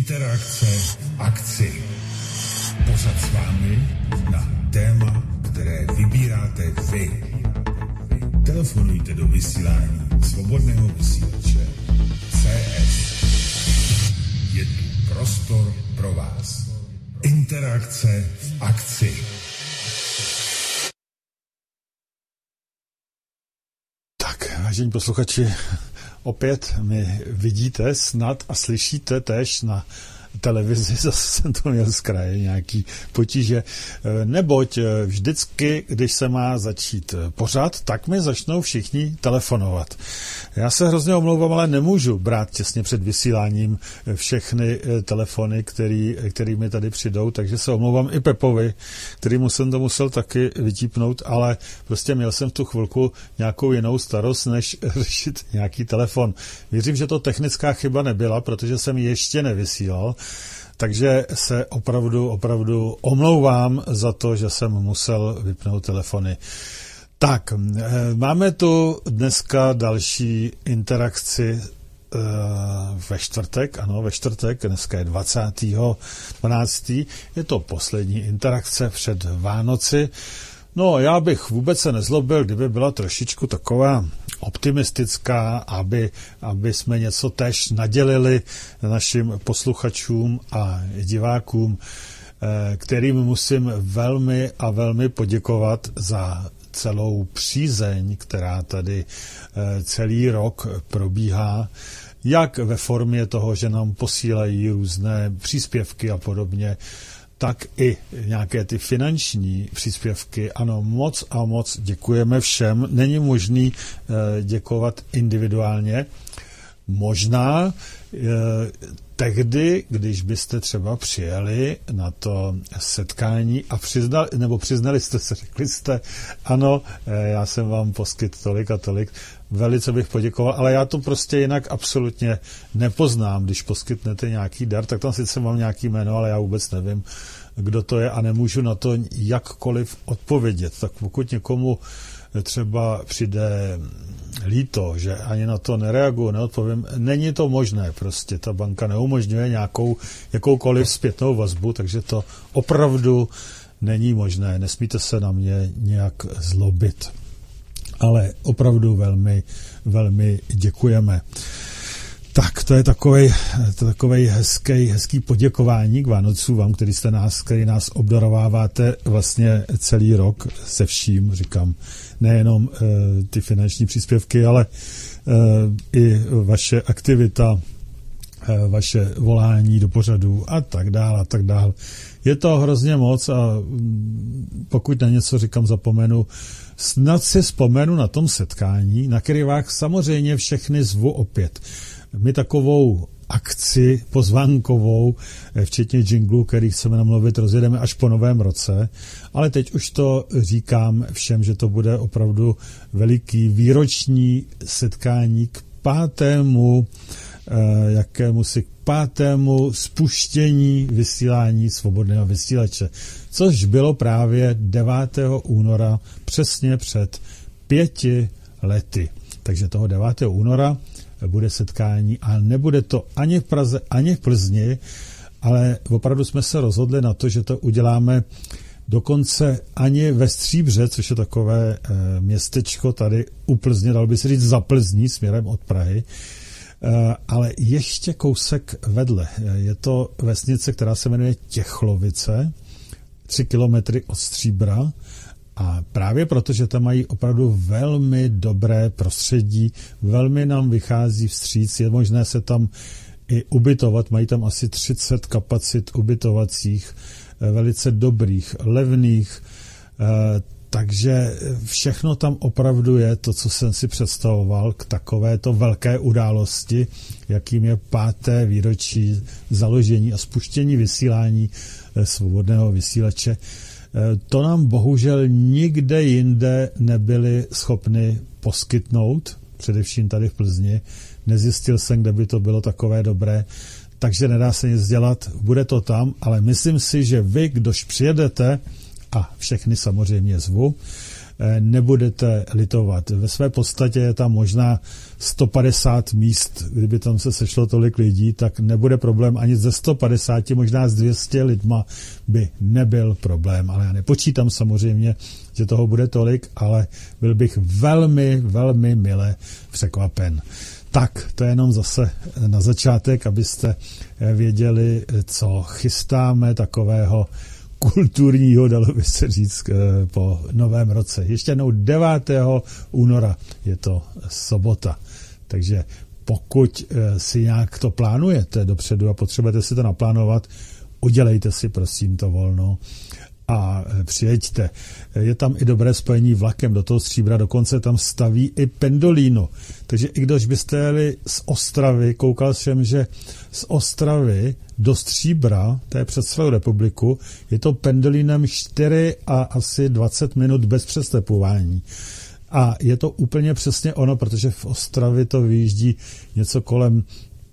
Interakce v akci. Pořad s vámi na téma, které vybíráte vy. Telefonujte do vysílání Svobodného vysílače CS. Je tu prostor pro vás. Interakce v akci. Tak, vážení posluchači, opět mě vidíte snad a slyšíte též na televizi, zase jsem to měl z kraje nějaký potíže, neboť vždycky, když se má začít pořad, tak mi začnou všichni telefonovat. Já se hrozně omlouvám, ale nemůžu brát těsně před vysíláním všechny telefony, který mi tady přijdou, takže se omlouvám i Pepovi, kterýmu jsem to musel taky vytípnout, ale prostě měl jsem v tu chvilku nějakou jinou starost, než řešit nějaký telefon. Věřím, že to technická chyba nebyla, protože jsem ještě nevysílal, takže se opravdu omlouvám za to, že jsem musel vypnout telefony. Tak, máme tu dneska další interakci ve čtvrtek, dneska je 20.12. Je to poslední interakce před Vánoci. No, já bych vůbec se nezlobil, kdyby byla trošičku taková optimistická, aby jsme něco též nadělili našim posluchačům a divákům, kterým musím velmi poděkovat za celou přízeň, která tady celý rok probíhá, jak ve formě toho, že nám posílají různé příspěvky a podobně, tak i nějaké ty finanční příspěvky. Ano, moc děkujeme všem. Není možný děkovat individuálně. Možná tehdy, když byste třeba přijeli na to setkání a přiznali jste se, řekli jste, ano, já jsem vám poskytl tolik a tolik, velice bych poděkoval, ale já to prostě jinak absolutně nepoznám. Když poskytnete nějaký dar, tak tam sice mám nějaký jméno, ale já vůbec nevím, kdo to je a nemůžu na to jakkoliv odpovědět. Tak pokud někomu třeba přijde líto, že ani na to nereaguju, neodpovím, není to možné, prostě ta banka neumožňuje jakoukoliv zpětnou vazbu, takže to opravdu není možné, nesmíte se na mě nějak zlobit. Ale opravdu velmi děkujeme. Tak, to je takovej hezký poděkování k Vánocům vám, který nás obdarováváte vlastně celý rok se vším, říkám, nejenom ty finanční příspěvky, ale i vaše aktivita, vaše volání do pořadu a tak dál. Je to hrozně moc a pokud na něco říkám zapomenu, snad si vzpomenu na tom setkání, na který vás samozřejmě všechny zvu opět. My takovou akci pozvánkovou, včetně jinglu, který chceme namluvit, rozjedeme až po novém roce, ale teď už to říkám všem, že to bude opravdu veliký výroční setkání k pátému spuštění vysílání Svobodného vysílače, což bylo právě 9. února, přesně před 5 lety. Takže toho 9. února bude setkání a nebude to ani v Praze, ani v Plzni, ale opravdu jsme se rozhodli na to, že to uděláme dokonce ani ve Stříbře, což je takové městečko tady u Plzně, dalo by se říct za Plzní, směrem od Prahy, ale ještě kousek vedle. Je to vesnice, která se jmenuje Těchlovice, 3 kilometry od Stříbra, a právě proto, že tam mají opravdu velmi dobré prostředí, velmi nám vychází vstříc, je možné se tam i ubytovat, mají tam asi 30 kapacit ubytovacích, velice dobrých, levných, takže všechno tam opravdu je to, co jsem si představoval k takovéto velké události, jakým je 5. výročí založení a spuštění vysílání Svobodného vysílače. To nám bohužel nikde jinde nebyli schopni poskytnout, především tady v Plzni. Nezjistil jsem, kde by to bylo takové dobré, takže nedá se nic dělat, bude to tam, ale myslím si, že vy, kdož přijedete, a všechny samozřejmě zvu, nebudete litovat. Ve své podstatě je tam možná 150 míst, kdyby tam se sešlo tolik lidí, tak nebude problém ani ze 150, možná z 200 lidma by nebyl problém, ale já nepočítám samozřejmě, že toho bude tolik, ale byl bych velmi, velmi mile překvapen. Tak, to je jenom zase na začátek, abyste věděli, co chystáme takového kulturního, dalo by se říct, po novém roce. Ještě jednou 9. února je to sobota. Takže pokud si nějak to plánujete dopředu a potřebujete si to naplánovat, udělejte si prosím to volno a přijeďte. Je tam i dobré spojení vlakem do toho Stříbra, dokonce tam staví i pendolino. Takže i když byste jeli z Ostravy, koukal jsem, že z Ostravy do Stříbra, to je přes celou republiku, je to pendolinem 4 a asi 20 minut bez přestepování. A je to úplně přesně ono, protože v Ostravě to vyjíždí něco kolem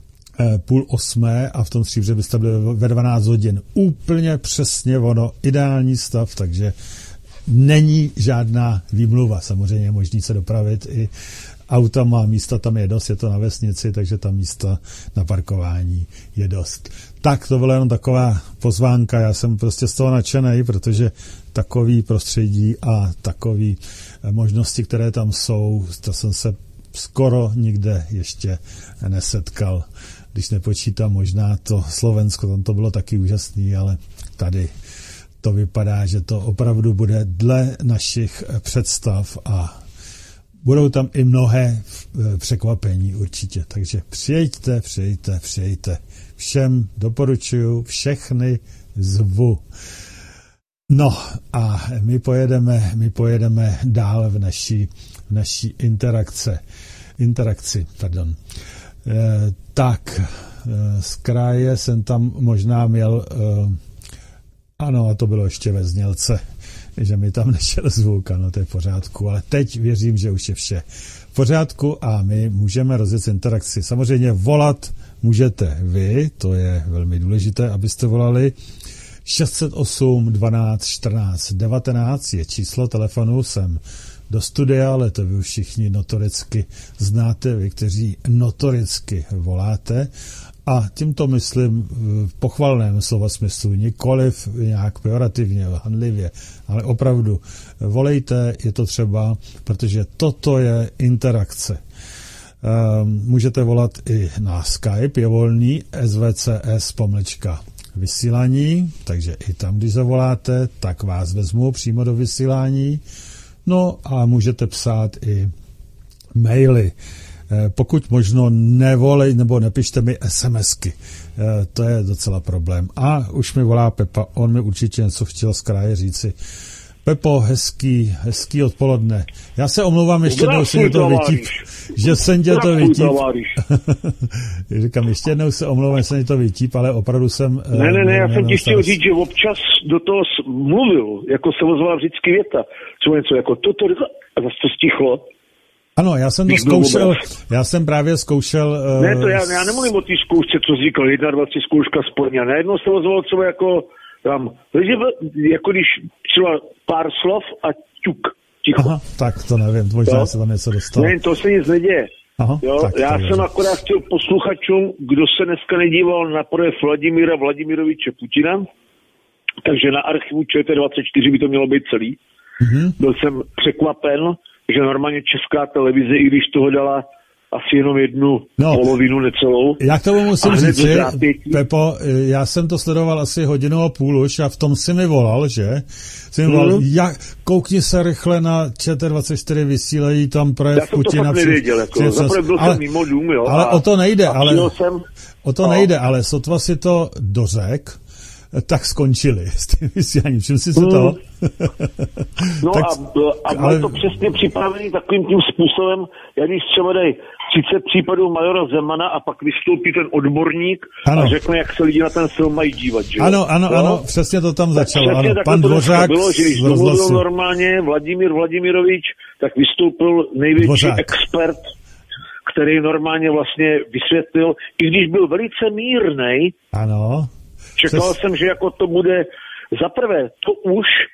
7:30 a v tom Stříbře byste byli ve 12 hodin. Úplně přesně ono, ideální stav, takže není žádná výmluva. Samozřejmě je možný se dopravit i autama, místa tam je dost, je to na vesnici, takže tam místa na parkování je dost. Tak, to byla jenom taková pozvánka, já jsem prostě z toho nadšenej, protože takový prostředí a takový možnosti, které tam jsou, to jsem se skoro nikde ještě nesetkal. Když nepočítám možná to Slovensko, tam to bylo taky úžasný, ale tady to vypadá, že to opravdu bude dle našich představ a budou tam i mnohé překvapení určitě. Takže přijďte. Všem doporučuju, všechny zvu. No a my pojedeme dál v naší interakci. Tak, z kraje jsem tam možná měl, ano, a to bylo ještě ve znělce, že mi tam nešel zvuk, ano, to je v pořádku, ale teď věřím, že už je vše v pořádku a my můžeme rozjet interakci. Samozřejmě volat můžete vy, to je velmi důležité, abyste volali. 608 12 14 19 je číslo telefonu, jsem do studia, ale to vy všichni notoricky znáte, vy, kteří notoricky voláte. A tímto myslím v pochvalném slova smyslu, nikoliv nějak pejorativně, hanlivě, ale opravdu volejte, je to třeba, protože toto je interakce. Můžete volat i na Skype, je volný, svcs_vysílání, takže i tam, když zavoláte, tak vás vezmu přímo do vysílání. No a můžete psát i maily. Pokud možno nevolej nebo nepište mi SMSky. To je docela problém. A už mi volá Pepa, on mi určitě něco chtěl z kraje říci. Pepo, hezký odpoledne. Já se omlouvám, ještě jednou se mě to vytíp, že jsem tě to vytíp. Říkám, ještě jednou se omlouvám, že jsem tě to vytíp, ale opravdu jsem... Ne, já jsem ti chtěl říct, že občas do toho mluvil, jako se ozvala vždycky věta. Co něco jako toto a zase to stichlo. Ano, já jsem to zkoušel, já jsem právě zkoušel... Ne, to já nemluvím o té zkoušce, co jsi říkal, 21 zkouška splně. Najednou se ozvalo třeba jako tam, jako když třeba pár slov a ťuk, ticho. Aha, tak to nevím, možná se tam něco dostalo. Ne, to se nic neděje. Aha, jo, já jsem akorát chtěl posluchačům, kdo se dneska nedíval na projev Vladimíra Vladimiroviče Putina, takže na archivu ČT24 by to mělo být celý. Mm-hmm. Byl jsem překvapen, že normálně Česká televize, i když toho dala asi jenom jednu polovinu, necelou. Já k tomu musím říct, Pepo, já jsem to sledoval asi 1.5 hodiny už a v tom si mi volal, že? Jsi mi volal, koukni se rychle na ČT24, vysílají tam projev Putina. Já jsem to fakt nevěděl, jako, zaprvé byl jsem mimo dům, jo. Ale o to nejde, ale sotva si to dořek, tak skončili s tím vysíláním. Všim si se toho? No tak, a bylo to přesně připravený takovým tím způsobem, jak když třeba dají 30 případů majora Zemana a pak vystoupí ten odborník a řekne, jak se lidi na ten film mají dívat. Že? Ano, přesně to tam začalo. Ano, pan Dvořák bylo, že když domluvil normálně Vladimír Vladimirovič, tak vystoupil největší expert, který normálně vlastně vysvětlil, i když byl velice mírnej. Ano. Čekal jsem, že jako to bude zaprvé, to už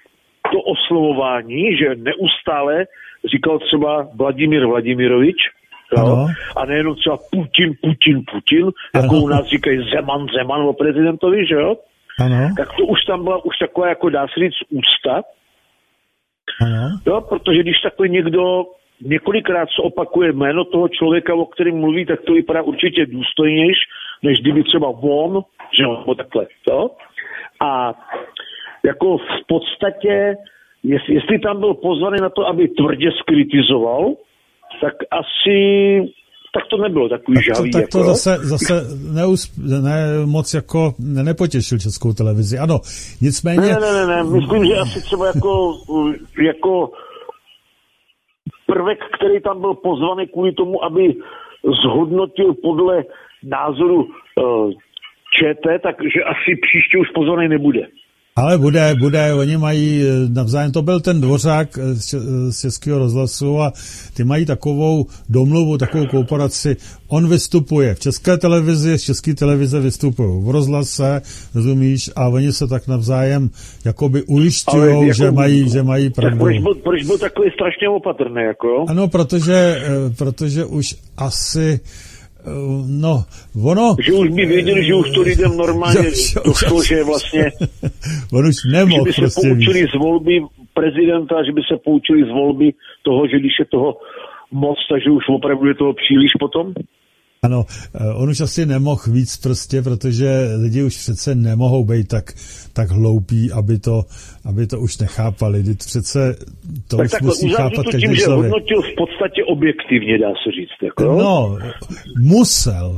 to oslovování, že neustále říkal třeba Vladimír Vladimirovič, jo? A nejenom třeba Putin, jako u nás říkají Zeman o prezidentovi, že jo? Ano. Tak to už tam byla už taková, jako dá se říct, úcta. Ano. Jo, protože když takový někdo několikrát se opakuje jméno toho člověka, o kterém mluví, tak to vypadá určitě důstojnější, než kdyby třeba on, že jo, takhle, jo? A jako v podstatě, jestli tam byl pozvaný na to, aby tvrdě skritizoval, tak asi tak to nebylo takový žhavý. Tak to zase moc jako nepotěšil Českou televizi. Ano, nicméně... Ne, myslím, že asi třeba jako prvek, který tam byl pozvaný kvůli tomu, aby zhodnotil podle názoru ČT, takže asi příště už pozvaný nebude. Ale bude, oni mají navzájem, to byl ten Dvořák z Českého rozhlasu a ty mají takovou domluvu, takovou kooperaci. On vystupuje v České televizi, z České televize vystupují v rozhlase, rozumíš, a oni se tak navzájem jakoby ujišťujou, jako, že mají pravdu. Proč byl takový strašně opatrný, jako jo? Ano, protože už asi... No, ono... Že už by věděli, že už to lidem normálně došlo, že vlastně... On už nemohl, že by se poučili z volby prezidenta, že by se poučili z volby toho, že když je toho moc, takže už opravdu je toho příliš potom? Ano, on už asi nemohl víc prostě, protože lidi už přece nemohou být tak hloupí, aby to už nechápali. Přece to tak už musí chápat každý člověk. Že hodnotil v podstatě objektivně, dá se říct. Jako? No, musel.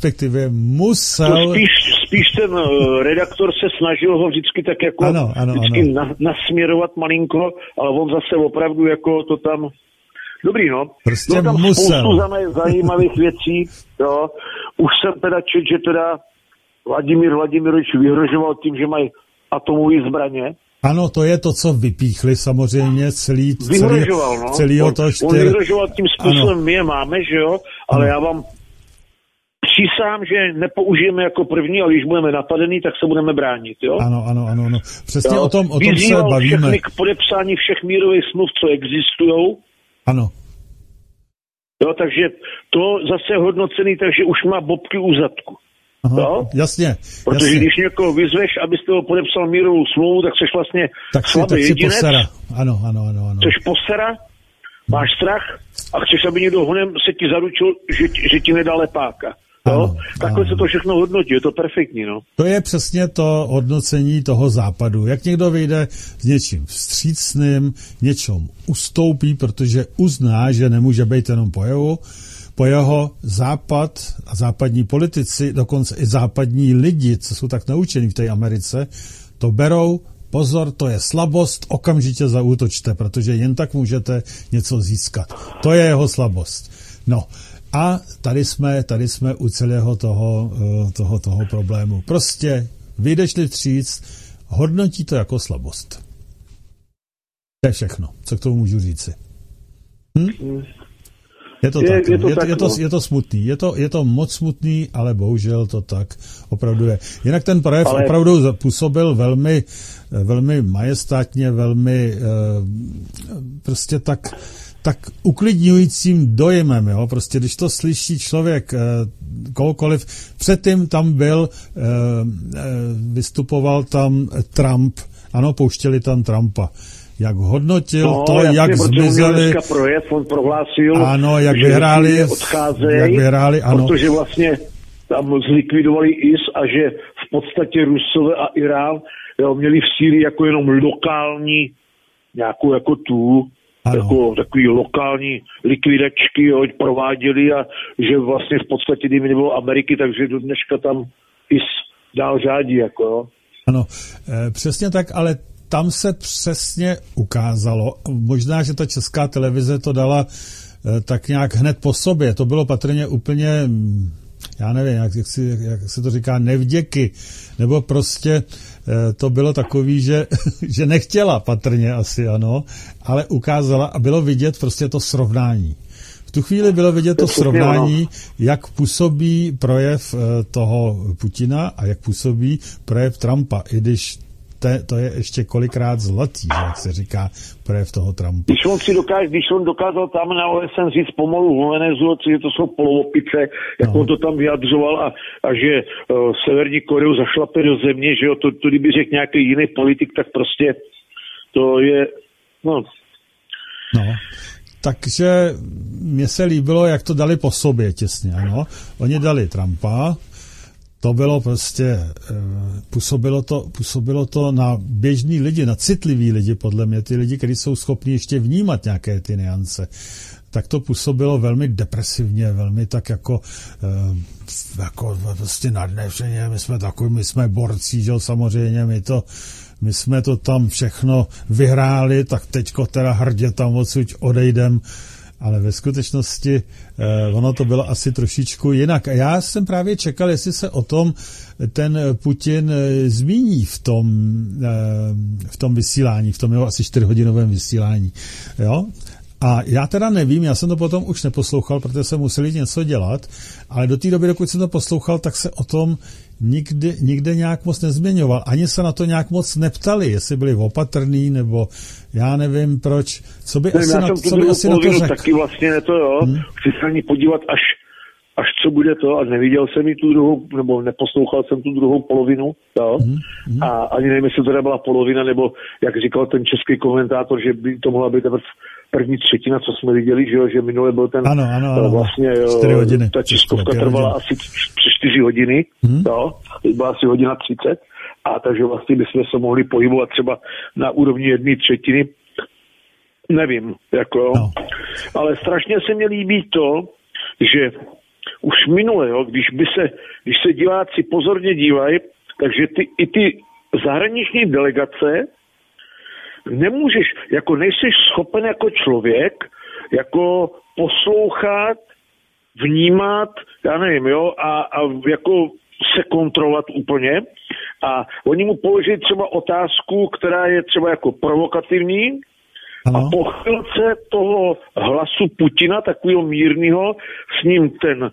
Spíš ten redaktor se snažil ho vždycky tak jako vždycky nasměrovat malinko, ale on zase opravdu jako to tam... Dobrý, no. Prostě bylo tam musel. Spoustu zajímavých věcí, jo. Už jsem teda četl, že teda Vladimír Vladimirovič vyhrožoval tím, že mají atomové zbraně. Ano, to je to, co vypíchli samozřejmě celý On vyhrožoval tím způsobem, my je máme, že jo, ale já vám přísahám, že nepoužijeme jako první, ale když budeme napadení, tak se budeme bránit, jo? Ano. Přesně o tom se bavíme. Všechny k podepsání všech mírových smluv, co existujou. Ano. Jo, takže to zase hodnocený, takže už má bobky u zadku. Aha, jasně. Protože když někoho vyzveš, abyste ho podepsal mírovou smlouvu, tak seš vlastně slabý jedinec. Posera. Ano. Seš posera, máš strach a chceš, aby někdo honem se ti zaručil, že ti nedá lepáka. No? Takhle se to všechno hodnotí, je to perfektní. No? To je přesně to hodnocení toho západu. Jak někdo vyjde s něčím vstřícným, něčem ustoupí, protože uzná, že nemůže být jenom po jeho západ a západní politici, dokonce i západní lidi, co jsou tak naučení v té Americe, to berou, pozor, to je slabost, okamžitě zaútočte, protože jen tak můžete něco získat. To je jeho slabost. No, a tady jsme u celého toho problému. Prostě vyjdeš-li vstříc, hodnotí to jako slabost. To je všechno, co k tomu můžu říci. Je to tak. Je to smutný. Je to moc smutný, ale bohužel to tak opravdu je. Jinak ten projev opravdu působil velmi, velmi majestátně, velmi prostě tak uklidňujícím dojmem, jo, prostě když to slyší člověk kohokoliv, předtím tam vystupoval tam Trump, ano, pouštěli tam Trumpa. Jak hodnotil jak zmizeli. On prohlásil, ano, jak vyhráli, ano. Protože vlastně tam zlikvidovali IS a že v podstatě Rusové a Irán měli v Sýrii jako jenom lokální nějakou jako jako takový lokální likvidačky prováděli a že vlastně v podstatě, kdyby nebylo Ameriky, takže do dneška tam IS dál řádí. Jako, jo. Ano, přesně tak, ale tam se přesně ukázalo, možná, že ta Česká televize to dala tak nějak hned po sobě, to bylo patrně úplně, já nevím, jak se to říká, nevděky, nebo prostě to bylo takový, že nechtěla patrně asi, ano, ale ukázala a bylo vidět prostě to srovnání. V tu chvíli bylo vidět to srovnání, jak působí projev toho Putina a jak působí projev Trumpa, i když to je ještě kolikrát zlatý, jak se říká projev toho Trumpa. Když on dokázal tam na OSN říct pomalu v Venezuele, že to jsou polovopice, jak on to tam vyjadřoval a že Severní Koreu zašlape do země, že jo, to kdyby řekl nějaký jiný politik, tak prostě to je, no. Takže mně se líbilo, jak to dali po sobě těsně, ano. Oni dali Trumpa, to bylo prostě, působilo to na běžný lidi, na citlivý lidi, podle mě, ty lidi, kteří jsou schopni ještě vnímat nějaké ty nuance. Tak to působilo velmi depresivně, velmi tak jako prostě nadnešeně, my jsme borci, že samozřejmě, my jsme to tam všechno vyhráli, tak teďko teda hrdě tam odsud odejdem, ale ve skutečnosti ono to bylo asi trošičku jinak. A já jsem právě čekal, jestli se o tom ten Putin zmíní v tom vysílání, v tom jeho asi 4hodinovém vysílání. Jo? A já teda nevím, já jsem to potom už neposlouchal, protože jsem musel jít něco dělat, ale do té doby, dokud jsem to poslouchal, tak se o tom nikde nějak moc nezměňoval. Ani se na to nějak moc neptali, jestli byli opatrný, nebo já nevím proč. Co by asi na to řekl? Taky vlastně to, jo. Chci se ani podívat, až co bude to, a neviděl jsem ji tu druhou, nebo neposlouchal jsem tu druhou polovinu, jo. A ani nevím, jestli to byla polovina, nebo jak říkal ten český komentátor, že by to mohla být první třetina, co jsme viděli, že minule byl ten ano. vlastně 4 hodiny. Ta českovka trvala asi přes 4 hodiny, jo, byla asi 1:30, a takže vlastně bychom se mohli pohybovat třeba na úrovni 1/3, nevím, jako, ale strašně se mi líbí to, že už minule, jo, když se diváci pozorně dívají, takže ty zahraniční delegace nemůžeš, jako nejseš schopen jako člověk, jako poslouchat, vnímat, já nevím, jo, a jako se kontrolovat úplně. A oni mu položí třeba otázku, která je třeba jako provokativní, a po chvilce toho hlasu Putina, takového mírného, s ním ten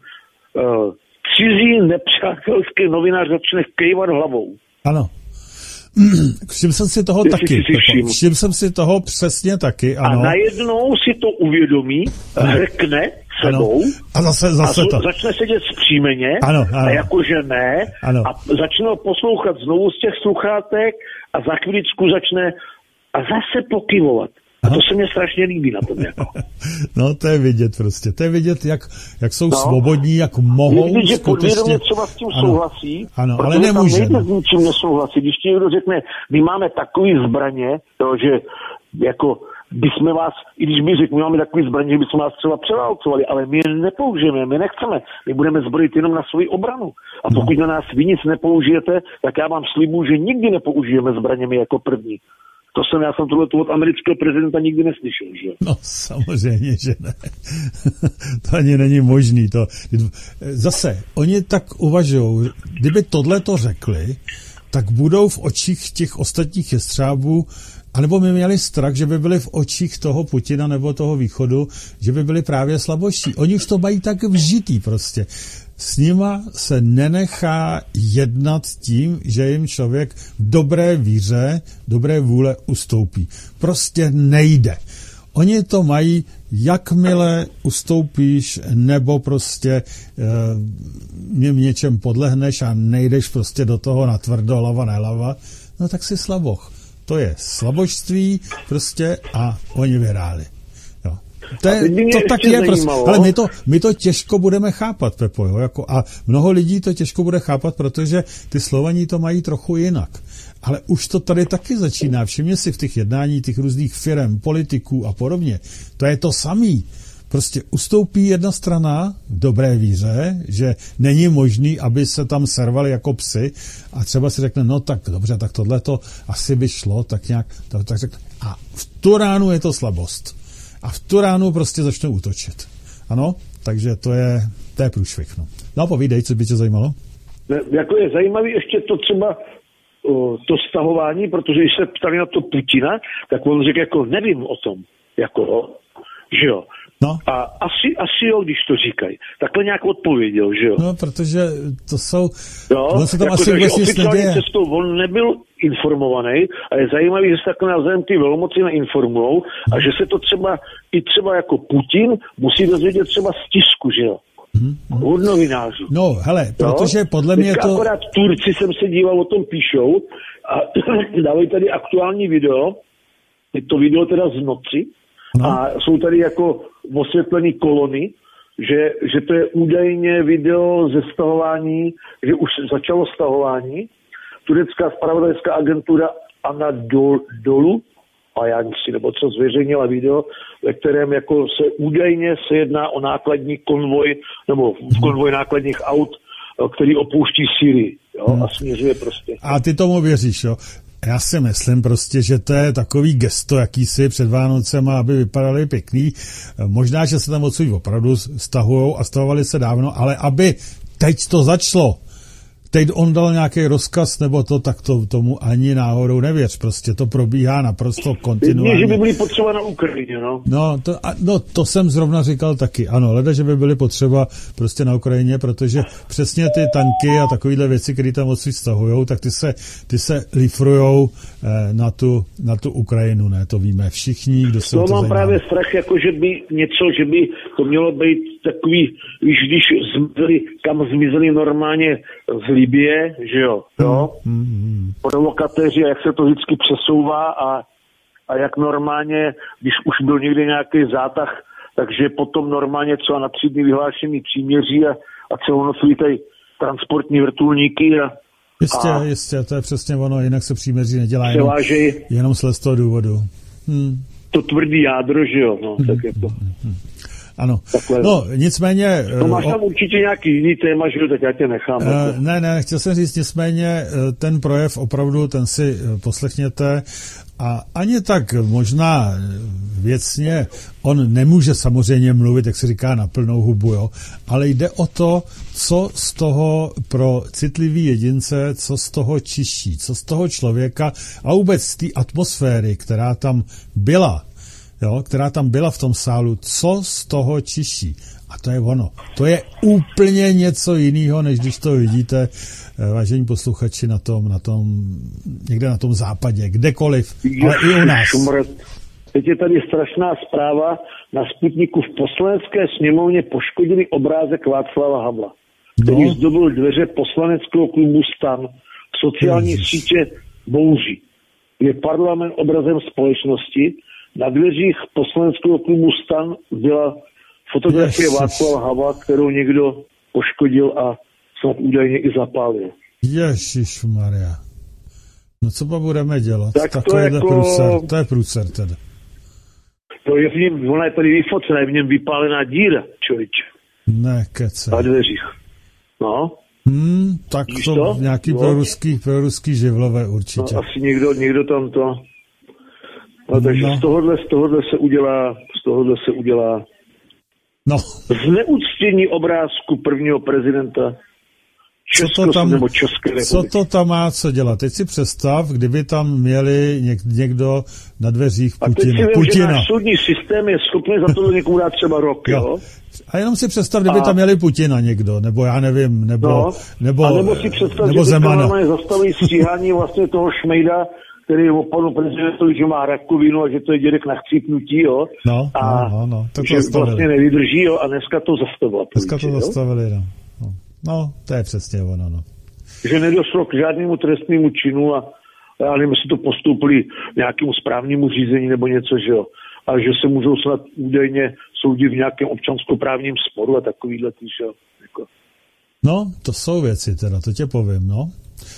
cizí nepřátelský novinář začne kejvat hlavou. Ano. Všiml jsem si toho taky. Všiml jsem si toho přesně taky, ano. A najednou si to uvědomí, řekne sebou a zase to. Začne sedět zpříjmeně a jakože ne a začne ho poslouchat znovu z těch sluchátek a za chvíličku začne a zase pokyvovat. A to se mě strašně líbí na tom. Jako. No, to je vidět prostě. To je vidět, jak jsou svobodní, jak mohou skutečně. Že podvědomě třeba s tím souhlasí, ale nemůže. Tam nejde s ničím nesouhlasí. Když ti někdo řekne, my máme takový zbraně, že jako bychom vás, i když by řekl, my máme takový zbraně, že bychom vás třeba převálcovali, ale my je nepoužijeme, my nechceme. My budeme zbrojit jenom na svoji obranu. A pokud na nás vy nic nepoužijete, tak já vám slibuju, že nikdy nepoužijeme zbraněmi jako první. Já jsem tohle od amerického prezidenta nikdy neslyšel, že? No, samozřejmě, že ne. To ani není možný. Zase, oni tak uvažují, kdyby tohleto řekli, tak budou v očích těch ostatních jestřábů, anebo by měli strach, že by byli v očích toho Putina nebo toho východu, že by byli právě slaboší. Oni už to mají tak vžitý prostě. S nima se nenechá jednat tím, že jim člověk v dobré víře, dobré vůle ustoupí. Prostě nejde. Oni to mají, jakmile ustoupíš, nebo prostě v něčem podlehneš a nejdeš prostě do toho natvrdo, hlava nelava, no tak si slaboch. To je slabožství prostě a oni vyhráli. To tak je prostě, ale my to těžko budeme chápat, Pepo, jo, jako, a mnoho lidí to těžko bude chápat, protože ty Slovaní to mají trochu jinak. Ale už to tady taky začíná. Všimně si v těch jednání těch různých firem, politiků a podobně. To je to samý. Prostě ustoupí jedna strana v dobré víře, že není možný, aby se tam servali jako psy a třeba si řekne, no tak dobře, tak tohleto asi by šlo, tak nějak, tak řekne. A v tu ránu je to slabost. A v tu ránu prostě začnou útočit. Ano, takže to je průšvih. No povídej, co by tě zajímalo? Jako je zajímavý ještě to třeba to stahování, protože když se ptali na to Putina, tak on řekl jako nevím o tom. Jako, že jo. No. A asi jo, když to říkají. Takhle nějak odpověděl, že jo? No, protože to jsou... Jo, on se tam jako asi vůbec nic neděje. Cestou on nebyl informovaný a je zajímavý, že se takhle navzájem ty velmoci neinformujou a že se to třeba jako Putin musí dozvědět třeba z tisku, že jo? Od novinářů. No, hele, protože podle mě to... Akorát Turci jsem se díval, o tom píšou a dávají tady aktuální video, je to video teda z noci, a jsou tady jako osvětlený kolony, že to je údajně video ze stahování, že už začalo stahování. Turecká zpravodajská agentura Anadolu, nebo co zveřejnila video, ve kterém jako údajně se jedná o nákladní konvoj, nebo konvoj nákladních aut, který opouští Syrii, a směřuje prostě. A ty tomu věříš, jo? Já si myslím prostě, že to je takový gesto, jakýsi před Vánocema, aby vypadaly pěkný. Možná, že se tam odsud opravdu stahujou a stahovali se dávno, ale aby teď to začalo, teď on dal nějaký rozkaz nebo to, tak tomu ani náhodou nevěř. Prostě to probíhá naprosto kontinuálně. Že by byly potřeba na Ukrajině, no. To jsem zrovna říkal taky. Ano, leda, že by byly potřeba prostě na Ukrajině, protože přesně ty tanky a takovýhle věci, které tam odsud stahujou, tak ty se lifrujou na tu Ukrajinu, ne? To víme všichni, kdo se to mám právě strach, jako že by to mělo být takový, když zmizeli normálně z Libye, že jo, provokatéři, jak se to vždycky přesouvá a jak normálně, když už byl někde nějaký zátah, takže potom normálně třeba na 3 dny vyhlášený příměří a celou noc lítají transportní vrtulníky Jistě, to je přesně ono, jinak se příměří nedělá jenom z toho důvodu. To tvrdý jádro, že jo, tak je to. Ano. Takhle. No, nicméně... No máš tam určitě nějaký jiný téma, že tak já tě nechám. Ne, chtěl jsem říct, nicméně ten projev opravdu, ten si poslechněte a ani tak možná věcně, on nemůže samozřejmě mluvit, jak se říká, na plnou hubu, jo, ale jde o to, co z toho pro citlivý jedince, co z toho čiší, co z toho člověka a vůbec z té atmosféry, která tam byla, v tom sálu, co z toho čiší. A to je ono. To je úplně něco jiného, než když to vidíte, vážení posluchači, někde na tom západě, kdekoliv, ale i u nás. Teď je tady strašná zpráva. Na Sputniku v Poslanecké sněmovně poškodili obrázek Václava Havla, který zdobil dveře poslaneckého klubu STAN. Sociální sítě bouří. Je parlament obrazem společnosti. Na dveřích poslaneckého klubu STAN byla fotografie Václava Havla, kterou někdo poškodil a snad údajně i zapálil. Ježišmarja. No co pa budeme dělat? Tak to je průser teda. To je v něm, ona je tady vyfocená, je v něm vypálená díra, člověč. Ne, kece. Na dveřích. No. Tak to nějaký proruský živlové určitě. No, asi někdo tam to... No, takže z tohohle se udělá zneuctění obrázku prvního prezidenta České republiky. Co to tam má co dělat? Teď si představ, kdyby tam měli někdo na dveřích Putina. A teď si vím, že náš soudní systém je schopný za to někomu dát třeba rok, jo? A jenom si představ, kdyby tam měli Putina někdo, nebo já nevím, nebo si představ, že Zemana. Zastaví stíhání vlastně toho šmejda, který o panu prezidentovi, že má rakovinu a že to je dědek na chcípnutí, jo. No. To že vlastně nevydrží, jo, a dneska to zastavili. No, to je přesně ono, no. Že nedošlo k žádnému trestnému činu a já nevím, jestli to postoupili nějakému správnímu řízení nebo něco, že jo. A že se můžou snad údajně soudit v nějakém občanskoprávním sporu a takovýhle týž, jo. Jako. No, to jsou věci teda, to tě povím, no.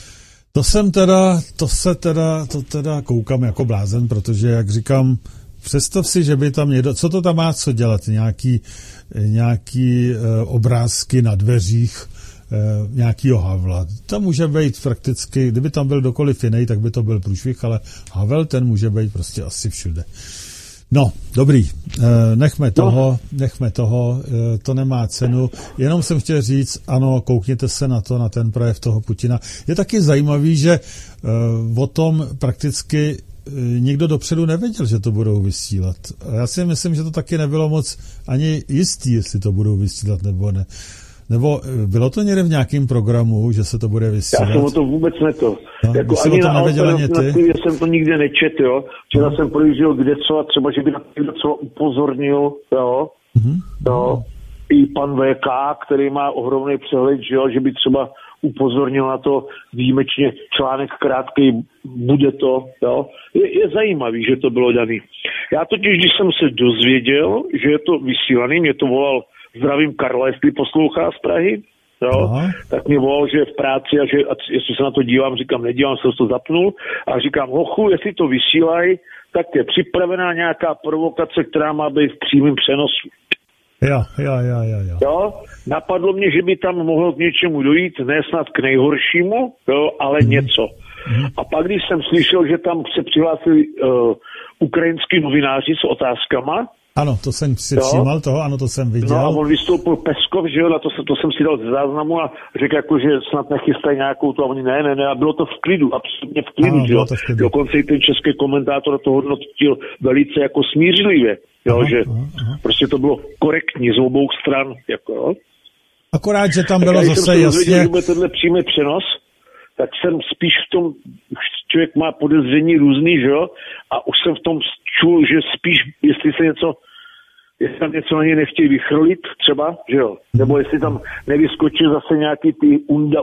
To teda koukám jako blázen, protože, jak říkám, představ si, že by tam někdo, co to tam má co dělat, nějaký obrázky na dveřích nějakýho Havla. To může být prakticky, kdyby tam byl kdokoliv jiný, tak by to byl průšvih, ale Havel, ten může být prostě asi všude. No, dobrý, nechme toho, to nemá cenu. Jenom jsem chtěl říct, ano, koukněte se na ten projev toho Putina. Je taky zajímavý, že o tom prakticky nikdo dopředu nevěděl, že to budou vysílat. A já si myslím, že to taky nebylo moc ani jistý, jestli to budou vysílat nebo ne. Nebo bylo to někde v nějakém programu, že se to bude vysílat? Já jsem o to vůbec neto. No, jako ani na alternativě jsem to nikde nečetl, jo. Včera jsem projížděl kde co a třeba, že by na to docela upozornil, jo. Jo. I pan VK, který má ohromný přehled, že by třeba upozornil na to výjimečně článek krátký, bude to, jo. Je zajímavý, že to bylo daný. Já totiž, když jsem se dozvěděl, že je to vysílaný, mě to volal, zdravím Karla, jestli poslouchá z Prahy, jo, tak mě volal, že je v práci a že jestli se na to dívám, říkám, nedívám, jsem to zapnul a říkám, hochu, jestli to vysílají, tak je připravená nějaká provokace, která má být v přímém přenosu. Jo, napadlo mě, že by tam mohlo k něčemu dojít, ne snad k nejhoršímu, jo, ale něco. A pak, když jsem slyšel, že tam se přihlásili ukrajinský novináři s otázkama. Ano, to jsem si všímal toho, ano, to jsem viděl. No a on vystoupil Peskov, že jo, na to jsem si dal z záznamu a řekl jako, že snad nechystají nějakou to a oni ne, a bylo to v klidu, absolutně v klidu, že jo. Dokonce i ten český komentátor to hodnotil velice jako smířlivě, jo, že prostě to bylo korektní z obou stran, jako jo. Akorát, že tam bylo zase jasně... Když jsem se dozvěděl, že bude tenhle přímý přenos, tak jsem spíš v tom, člověk má podezření různý, že jo, a už jsem v tom čul, že spíš, jestli tam něco na něj nechtějí vychrolit třeba, že jo, nebo jestli tam nevyskočí zase nějaký ty unda,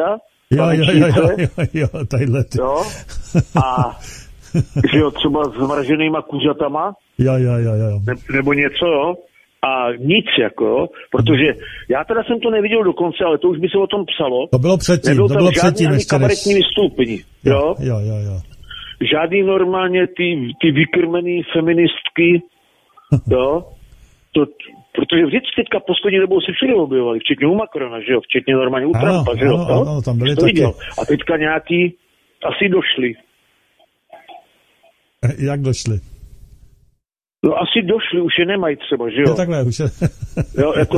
jo, tadyhle ty. Jo, a že jo, třeba s mraženýma kuřatama, jo. Nebo něco, jo, a nic, jako jo, protože já teda jsem to neviděl dokonce, ale to už by se o tom psalo. To bylo předtím, nebylo tam předtím žádný kabaretní vystoupení, jo. Žádný normálně ty vykrmený feministky, jo, protože vždycky teďka poslední dobou se všude objevovali, včetně u Macrona, že jo, včetně normálně u Trumpa, že jo, ano, tam byly taky. A teďka nějaký asi došli. Jak došli? No asi došli, už je nemají třeba, že jo? No takhle, už je... Jo, jako...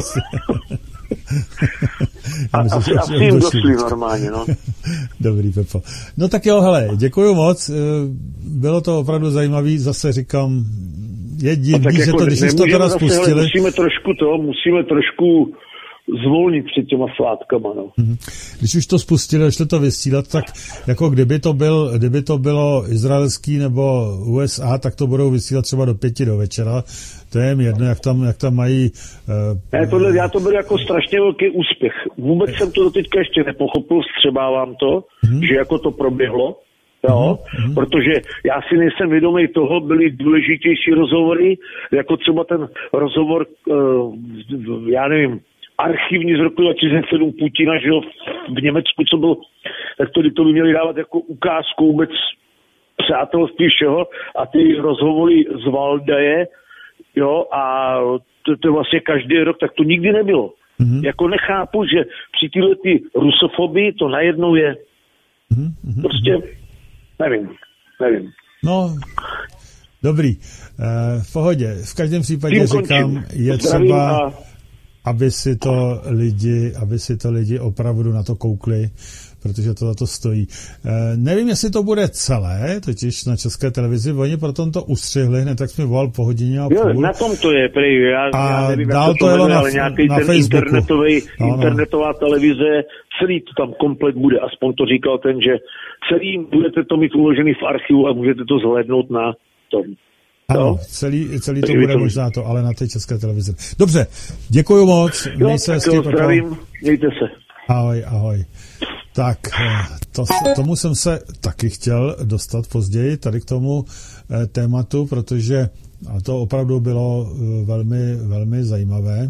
asi jim došli normálně, no. Dobrý, Pepo. No tak jo, hele, děkuju moc, bylo to opravdu zajímavý, zase říkám, je divný, že to, když jste to teda spustili... Musíme trošku zvolnit před těma svátkama, no. Když už to spustili, šli to vysílat, tak jako kdyby to bylo izraelský nebo USA, tak to budou vysílat třeba do 5 do večera. To je mi jedno, jak tam mají... Já to byl jako strašně velký úspěch. Vůbec jsem to doteďka ještě nepochopil, vstřebávám to, že jako to proběhlo, jo, protože já si nejsem vědomý toho, byly důležitější rozhovory, jako třeba ten rozhovor, já nevím, archivní z roku 2007 Putina, že jo, v Německu, co byl, tak to by měli dávat jako ukázku vůbec přátelství všeho a ty rozhovory z Valdaje, jo, a to vlastně každý rok, tak to nikdy nebylo. Jako nechápu, že při tyhle ty rusofobii to najednou je. Prostě nevím. No, dobrý. V pohodě. V každém případě říkám, je třeba... Aby si to lidi opravdu na to koukli, protože to za to stojí. Nevím, jestli to bude celé, totiž na České televizi, oni potom to ustřihli, hned tak jsme volal po hodině a půl. Jo, na tom to je, já nevím, dál jak to jmenuje, ale nějaký na ten Facebooku. internetová televize, celý to tam komplet bude, aspoň to říkal ten, že celý budete to mít uložený v archivu a můžete to zhlédnout na tom. Ano, celý to bude možná to, ale na té České televizi. Dobře, děkuju moc. Jo, zdravím, mějte se. Ahoj. Tak, tomu jsem se taky chtěl dostat později, tady k tomu tématu, protože to opravdu bylo velmi, velmi zajímavé.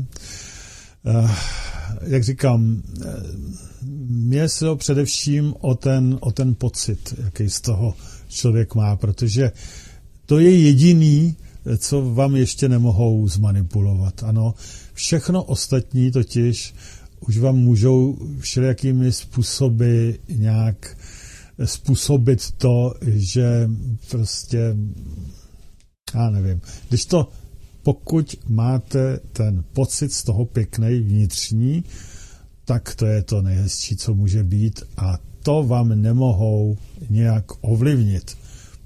Jak říkám, mě se především o ten pocit, jaký z toho člověk má, protože to je jediný, co vám ještě nemohou zmanipulovat. Ano, všechno ostatní totiž už vám můžou všelijakými způsoby nějak způsobit to, že prostě, já nevím, pokud máte ten pocit z toho pěknej vnitřní, tak to je to nejhezčí, co může být a to vám nemohou nějak ovlivnit.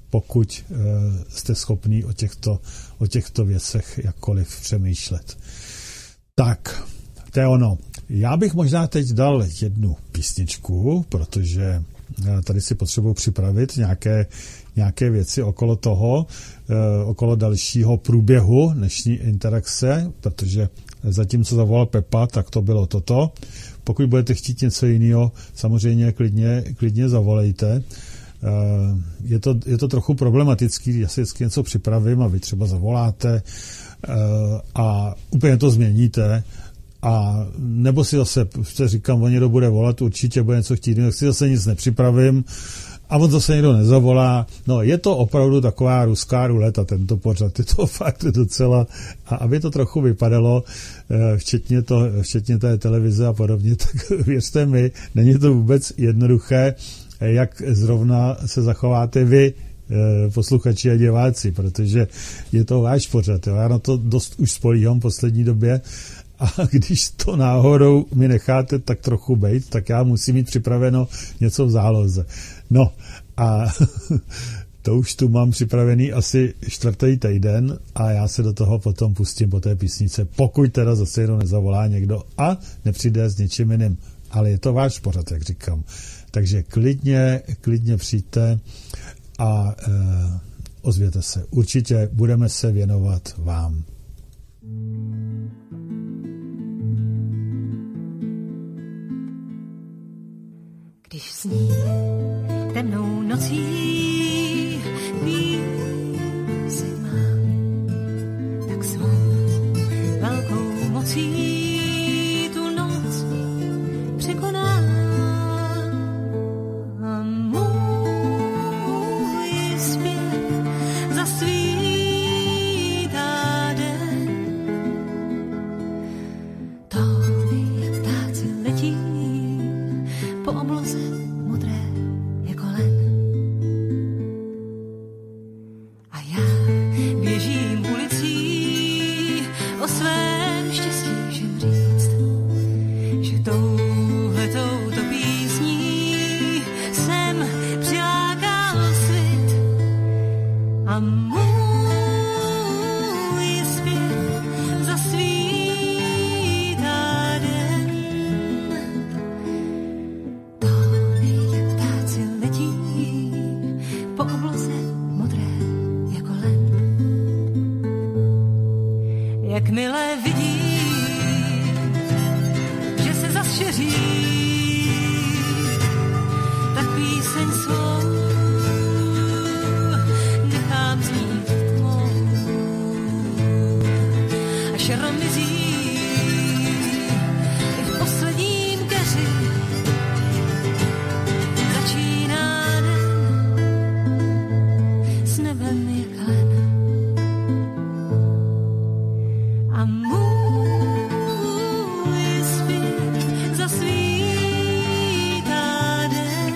pokud jste schopní o těchto věcech jakkoliv přemýšlet. Tak, to je ono. Já bych možná teď dal jednu písničku, protože tady si potřebuji připravit nějaké věci okolo toho, okolo dalšího průběhu dnešní interakce, protože zatímco zavolal Pepa, tak to bylo toto. Pokud budete chtít něco jiného, samozřejmě klidně zavolejte. Je to trochu problematický, já si vždycky něco připravím a vy třeba zavoláte a úplně to změníte. A nebo si zase říkám, on někdo bude volat, určitě bude něco chtít, tak si zase nic nepřipravím a on zase někdo nezavolá. No, je to opravdu taková ruská ruleta, tento pořad, je to fakt docela, a aby to trochu vypadalo, včetně té televize a podobně, tak věřte mi, není to vůbec jednoduché, jak zrovna se zachováte vy, posluchači a diváci, protože je to váš pořad. Jo? Já na to dost už spolíhám v poslední době, a když to náhodou mi necháte tak trochu bejt, tak já musím mít připraveno něco v záloze. No a to už tu mám připravený asi 4. týden a já se do toho potom pustím po té písnice, pokud teda zase jenom nezavolá někdo a nepřijde s něčím jiným. Ale je to váš pořad, jak říkám. Takže klidně přijďte a ozvěte se. Určitě budeme se věnovat vám. Když sní temnou nocí píseň mám, tak svou velkou mocí tu noc překonám. Můj zpěv zasvítá den, to jak ptáci letí po obloze modré jako len. A já běžím ulicí o svém štěstí všem říct, že touhletou to písní jsem přilákal svět. A můj zpěv zasvítá den, po obloze modré jako len. Jakmile vidím, že se zas šeří, tak píseň svou nechám znít tmou. Až mizí i v posledním keři, začíná nebem jak len. A můj zpěv zasvítá den.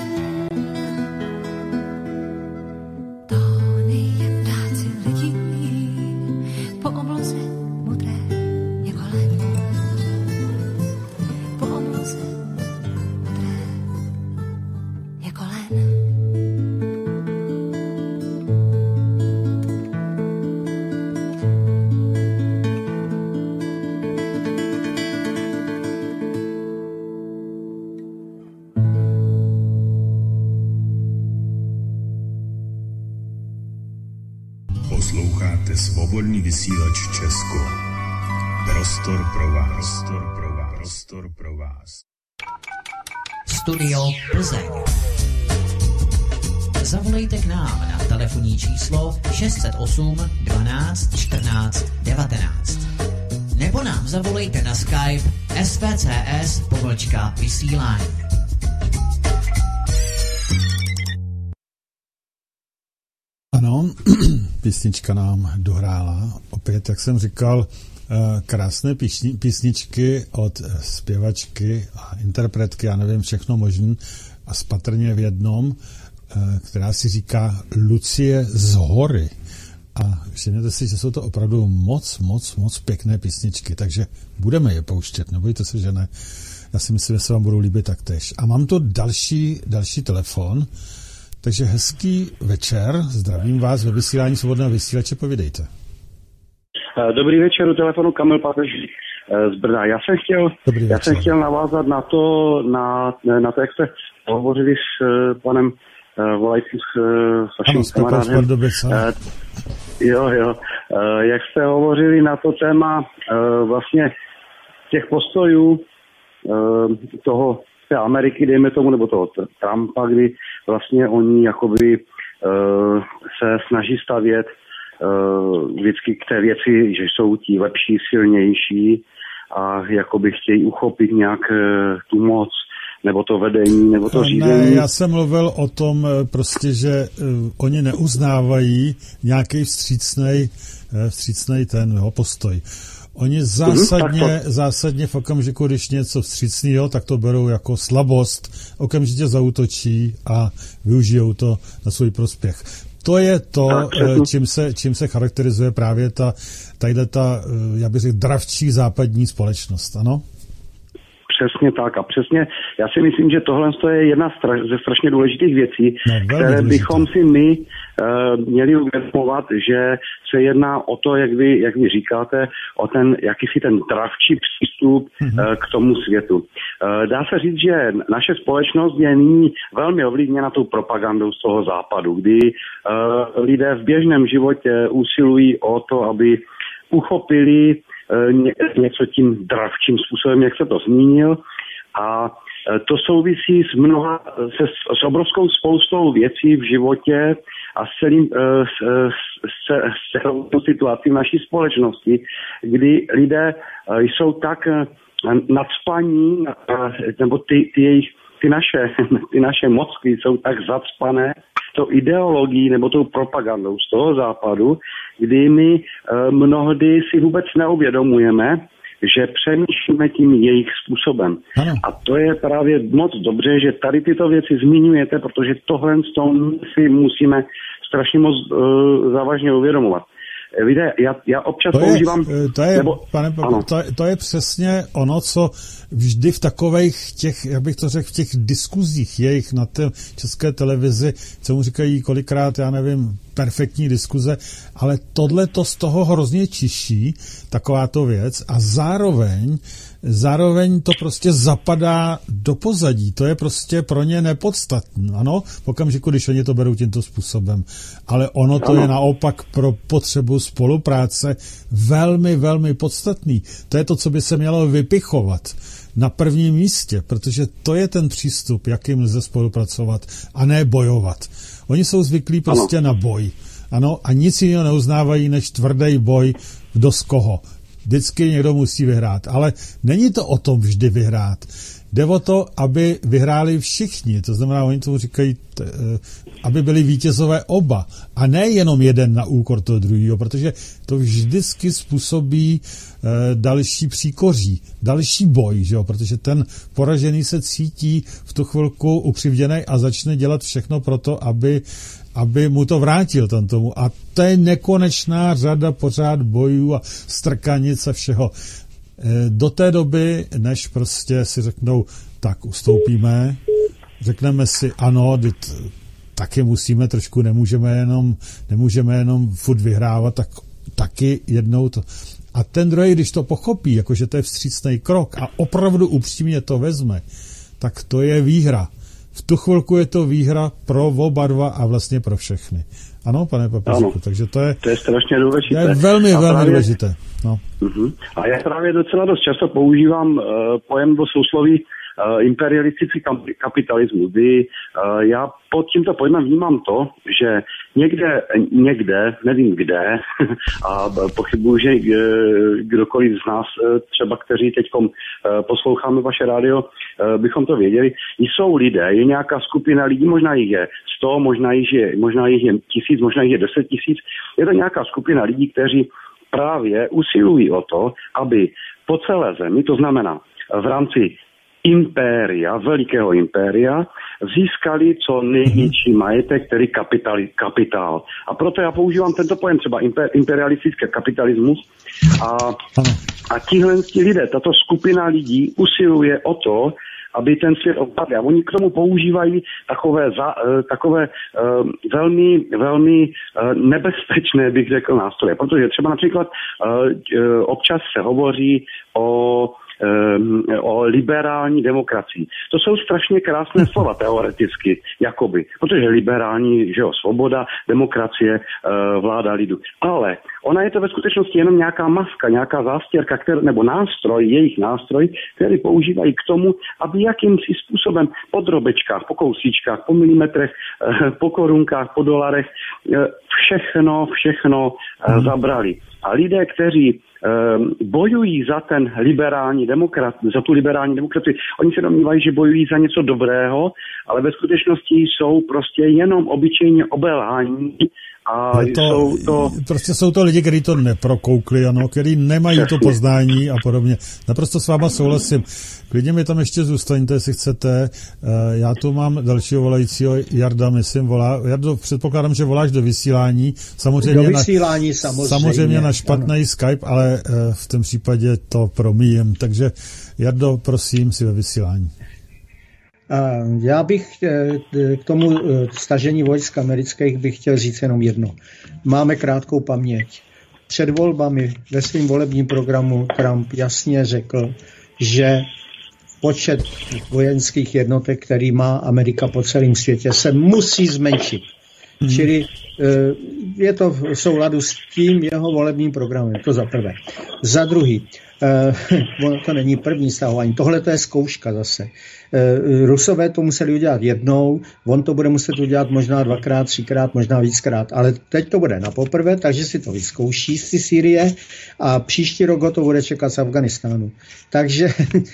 Tóny jak ptáci letí po obloze modré jako len. Po obloze modré jako len. Posloucháte Svobodný vysílač Česko. Prostor pro vás. Prostor pro vás. Studio Plzeň. Zavolejte k nám na telefonní číslo 608 12 14 19. Nebo nám zavolejte na Skype svcs_vysílání. Ano, písnička nám dohrála. Opět, jak jsem říkal, krásné písničky od zpěvačky a interpretky, já nevím, všechno možný, a spatrně v jednom, která si říká Lucie z hory. A všimněte si, že jsou to opravdu moc pěkné písničky, takže budeme je pouštět, nebojte se, že ne. Já si myslím, že se vám budou líbit taktéž. A mám tu další telefon, Takže hezký večer, zdravím vás ve vysílání Svobodného vysílače, povídejte. Dobrý večer, u telefonu Kamil Papež z Brna. Já jsem chtěl navázat na to, jak jste hovořili s panem volajícím s vaším kamarádem. Jo. Jak jste hovořili na to téma vlastně těch postojů toho té Ameriky, dejme tomu, nebo toho Trumpa, kdy vlastně oni jakoby se snaží stavět vždycky k té věci, že jsou ti lepší, silnější a jakoby chtějí uchopit nějak tu moc, nebo to vedení, nebo to řízení. Ne, já jsem mluvil o tom prostě, že oni neuznávají nějaký vstřícnej ten postoj. Oni zásadně v okamžiku, když něco vstřícného, tak to berou jako slabost, okamžitě zaútočí a využijou to na svůj prospěch. To je to, čím se charakterizuje právě ta, já bych řekl, dravčí západní společnost, ano? Přesně tak a přesně, já si myslím, že tohle je jedna ze strašně důležitých věcí, které bychom si my měli uvědomovat, že se jedná o to, jak vy říkáte, o ten jakýsi ten dravčí přístup k tomu světu. Dá se říct, že naše společnost je nyní velmi ovlivněna tou propagandou z toho západu, kdy lidé v běžném životě usilují o to, aby uchopili něco tím dravčím způsobem, jak se to zmínil. A to souvisí s obrovskou spoustou věcí v životě a s celou situací v naší společnosti, kdy lidé jsou tak nacpaní, nebo ty naše mozky jsou tak zacpané tou ideologií nebo tou propagandou z toho západu, kdy my mnohdy si vůbec neuvědomujeme, že přemýšlíme tím jejich způsobem. Ano. A to je právě moc dobře, že tady tyto věci zmiňujete, protože tohle si musíme strašně moc závažně uvědomovat. Víte, já občas používám... To je přesně ono, co vždy v takových těch, jak bych to řekl, v těch diskuzích jejich na té české televizi, co mu říkají kolikrát, já nevím, perfektní diskuze, ale tohle to z toho hrozně čiší, takováto věc, a zároveň to prostě zapadá do pozadí. To je prostě pro ně nepodstatné, ano, v okamžiku, když oni to berou tímto způsobem. Ale ono to je naopak pro potřebu spolupráce velmi, velmi podstatný. To je to, co by se mělo vypichovat na prvním místě, protože to je ten přístup, jakým lze spolupracovat a ne bojovat. Oni jsou zvyklí prostě na boj. Ano, a nic jiného neuznávají než tvrdý boj kdo z koho. Vždycky někdo musí vyhrát, ale není to o tom vždy vyhrát. Jde o to, aby vyhráli všichni, to znamená, oni tomu říkají, aby byli vítězové oba a ne jenom jeden na úkor toho druhého, protože to vždycky způsobí další příkoří, další boj, že jo? Protože ten poražený se cítí v tu chvilku ukřivděnej a začne dělat všechno pro to, aby mu to vrátil ten tomu. A to je nekonečná řada pořád bojů a strkanic a všeho. Do té doby, než prostě si řeknou, tak ustoupíme, řekneme si, ano, taky musíme trošku, nemůžeme jenom furt vyhrávat, tak taky jednou to. A ten druhý, když to pochopí, jakože to je vstřícný krok a opravdu upřímně to vezme, tak to je výhra. V tu chvilku je to výhra pro oba dva a vlastně pro všechny. Ano, pane Papežku, takže to je strašně důležité. To je velmi důležité. No. A já právě docela dost často používám pojem do sousloví imperialistický kapitalismus, kdy já pod tímto pojmem vnímám to, že někde, nevím kde, a pochybuju, že kdokoliv z nás, třeba kteří teď posloucháme vaše rádio, bychom to věděli, jsou lidé, je nějaká skupina lidí, možná jich je 100, možná jich je 1000, možná jich je 10 000, je to nějaká skupina lidí, kteří právě usilují o to, aby po celé zemi, to znamená v rámci impéria, velikého impéria, získali co největší majetek, tedy kapitál. A proto já používám tento pojem, třeba imperialistický kapitalismus, a tihle lidé, tato skupina lidí usiluje o to, aby ten svět ovládli. A oni k tomu používají takové velmi, velmi nebezpečné, bych řekl, nástroje. Protože třeba například občas se hovoří o liberální demokracii. To jsou strašně krásné slova teoreticky, jakoby, protože liberální, že jo, svoboda, demokracie, vláda lidu. Ale ona je to ve skutečnosti jenom nějaká maska, nějaká zástěrka, nebo nástroj, jejich nástroj, který používají k tomu, aby jakýmsi způsobem po drobečkách, po kousíčkách, po milimetrech, po korunkách, po dolarech, všechno zabrali. A lidé, kteří bojují za tu liberální demokracii, oni se domnívají, že bojují za něco dobrého, ale ve skutečnosti jsou prostě jenom obyčejně obelhání. A prostě jsou to lidi, kteří to neprokoukli, ano, kteří nemají to poznání a podobně. Naprosto s váma souhlasím. Klidně mi tam ještě zůstaňte, jestli chcete. Já tu mám dalšího volajícího, Jarda, myslím, volá. Jardo, předpokládám, že voláš do vysílání. Samozřejmě na špatný ano. Skype, ale v tom případě to promíjem. Takže Jardo, prosím, si ve vysílání. Já bych k tomu stažení vojsk amerických bych chtěl říct jenom jedno. Máme krátkou paměť. Před volbami ve svém volebním programu Trump jasně řekl, že počet vojenských jednotek, který má Amerika po celém světě, se musí zmenšit. Čili je to v souladu s tím jeho volebním programem. To za prvé. Za druhý, to není první stahování. Tohle to je zkouška zase. Rusové to museli udělat jednou, on to bude muset udělat možná 2x, 3x, možná víckrát, ale teď to bude na poprvé, takže si to vyzkouší z Sýrie a příští rok ho to bude čekat z Afganistánu. Takže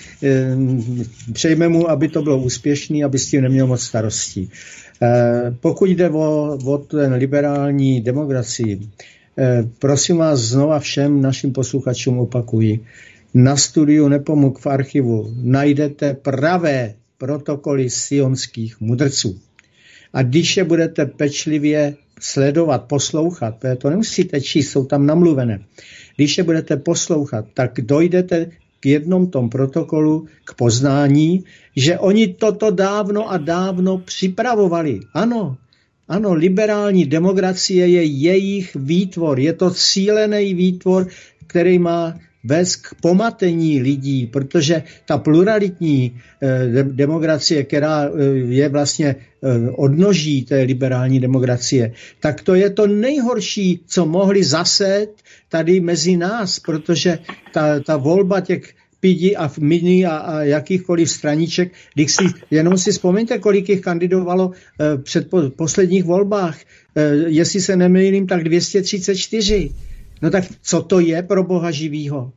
přejme mu, aby to bylo úspěšný, aby s tím neměl moc starostí. Pokud jde o ten liberální demokracii, prosím vás znova všem našim posluchačům opakuji, na studiu Nepomuk v archivu najdete pravé protokoly sionských mudrců. A když je budete pečlivě sledovat, poslouchat, to nemusíte číst, jsou tam namluvené. Když je budete poslouchat, tak dojdete k jednom tom protokolu k poznání, že oni toto dávno a dávno připravovali. Ano, liberální demokracie je jejich výtvor. Je to cílený výtvor, který má vést k pomatení lidí, protože ta pluralitní demokracie, která je vlastně odnoží té liberální demokracie, tak to je to nejhorší, co mohli zasét tady mezi nás, protože ta volba těch pidi a mini a jakýchkoliv straníček, jenom si vzpomeňte, kolik jich kandidovalo před posledních volbách, jestli se nemýlím, tak 234. No tak co to je pro Boha živýho?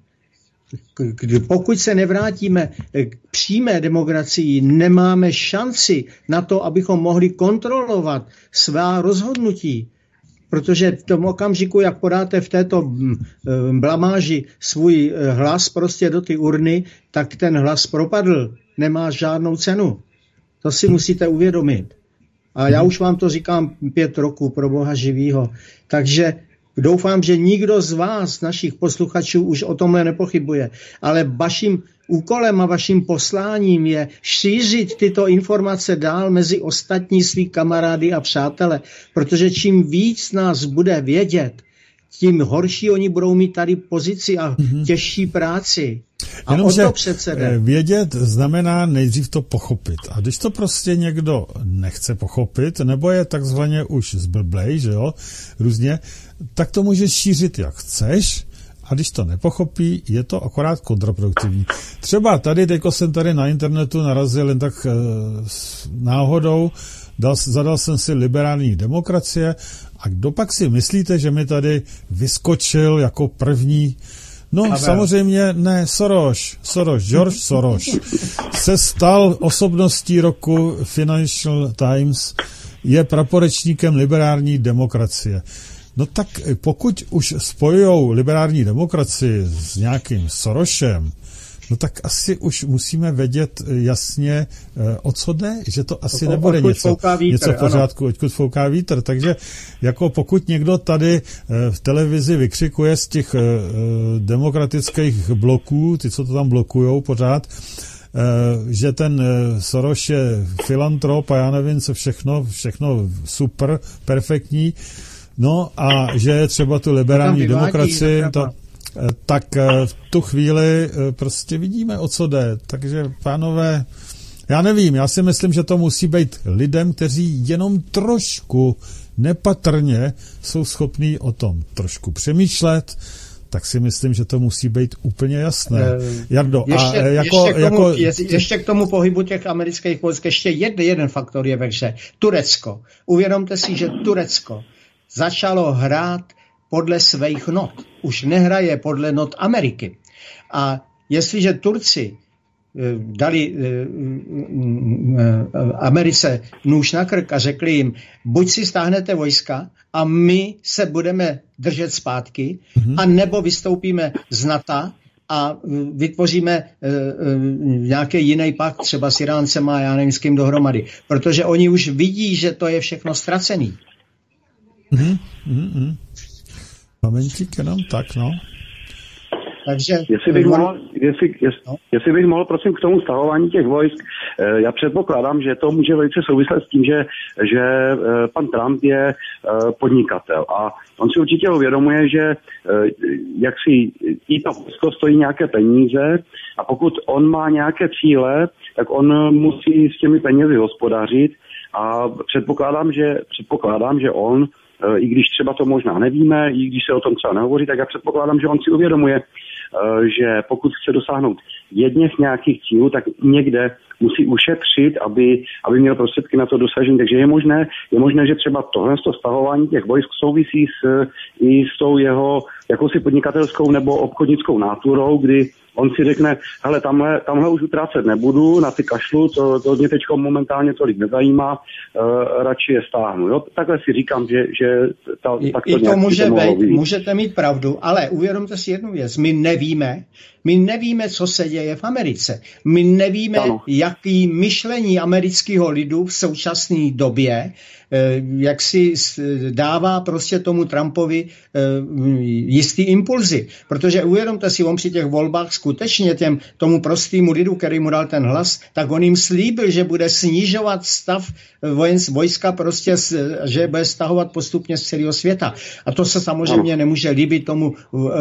Pokud se nevrátíme k přímé demokracii, nemáme šanci na to, abychom mohli kontrolovat svá rozhodnutí. Protože v tom okamžiku, jak podáte v této blamáži svůj hlas prostě do ty urny, tak ten hlas propadl. Nemá žádnou cenu. To si musíte uvědomit. A já už vám to říkám 5 roků, pro Boha živýho. Takže doufám, že nikdo z vás, našich posluchačů, už o tomhle nepochybuje. Ale vaším úkolem a vaším posláním je šířit tyto informace dál mezi ostatní svý kamarády a přátele. Protože čím víc nás bude vědět, tím horší oni budou mít tady pozici a těžší práci. A jenom, o to přece jde. Vědět znamená nejdřív to pochopit. A když to prostě někdo nechce pochopit, nebo je takzvaně už zblblej, že jo, různě, tak to můžeš šířit jak chceš, a když to nepochopí, je to akorát kontraproduktivní. Třeba teďko jsem tady na internetu narazil jen tak náhodou, zadal jsem si liberální demokracie a kdo pak si myslíte, že mi tady vyskočil jako první? No Pavel. Samozřejmě ne, George Soros se stal osobností roku Financial Times, je praporečníkem liberální demokracie. No tak pokud už spojujou liberální demokracii s nějakým Sorosem, no tak asi už musíme vědět jasně, o co jde, že to asi nebude něco v pořádku, odkud fouká vítr. Takže jako pokud někdo tady v televizi vykřikuje z těch demokratických bloků, ty, co to tam blokujou pořád, že ten Soros je filantrop a já nevím, co všechno super, perfektní, no a že je třeba tu liberální demokracii, tak v tu chvíli prostě vidíme, o co jde. Takže, pánové, já nevím, já si myslím, že to musí být lidem, kteří jenom trošku nepatrně jsou schopní o tom trošku přemýšlet, tak si myslím, že to musí být úplně jasné. Jardo, ještě k tomu pohybu těch amerických vojsk, ještě jeden faktor je ve hře. Turecko. Uvědomte si, že Turecko začalo hrát podle svých not. Už nehraje podle not Ameriky. A jestliže Turci dali Americe nůž na krk a řekli jim, buď si stáhnete vojska a my se budeme držet zpátky, a nebo vystoupíme z NATO a vytvoříme nějaký jiný pakt, třeba s Iráncem a já nevím s kým dohromady. Protože oni už vidí, že to je všechno ztracený. Momentík jenom tak, no. Takže, jestli bych mohl, prosím, k tomu stahování těch vojsk, já předpokládám, že to může velice souviset s tím, že pan Trump je podnikatel a on si určitě uvědomuje, že jak si i to vojsko stojí nějaké peníze a pokud on má nějaké cíle, tak on musí s těmi penězi hospodařit a předpokládám, že on, i když třeba to možná nevíme, i když se o tom třeba nehovoří, tak já předpokládám, že on si uvědomuje, že pokud chce dosáhnout jedněch nějakých cílů, tak někde musí ušetřit, aby měl prostředky na to dosažení. Takže je možné, že třeba tohle stahování těch vojsk souvisí i s tou jeho jakousi podnikatelskou nebo obchodnickou náturou, kdy on si řekne, hele, tamhle už utrácet nebudu, na ty kašlu, to mě teďko momentálně tolik nezajímá, radši je stáhnu. Jo? Takhle si říkám, že tak to může být, můžete mít pravdu, ale uvědomte si jednu věc, my nevíme, co se děje v Americe. My nevíme, jaký myšlení amerického lidu v současné době jak si dává prostě tomu Trumpovi jistý impulzy. Protože uvědomte si, on při těch volbách skutečně tomu prostýmu lidu, který mu dal ten hlas, tak on jim slíbil, že bude snižovat stav vojska prostě, že bude stahovat postupně z celého světa. A to se samozřejmě nemůže líbit tomu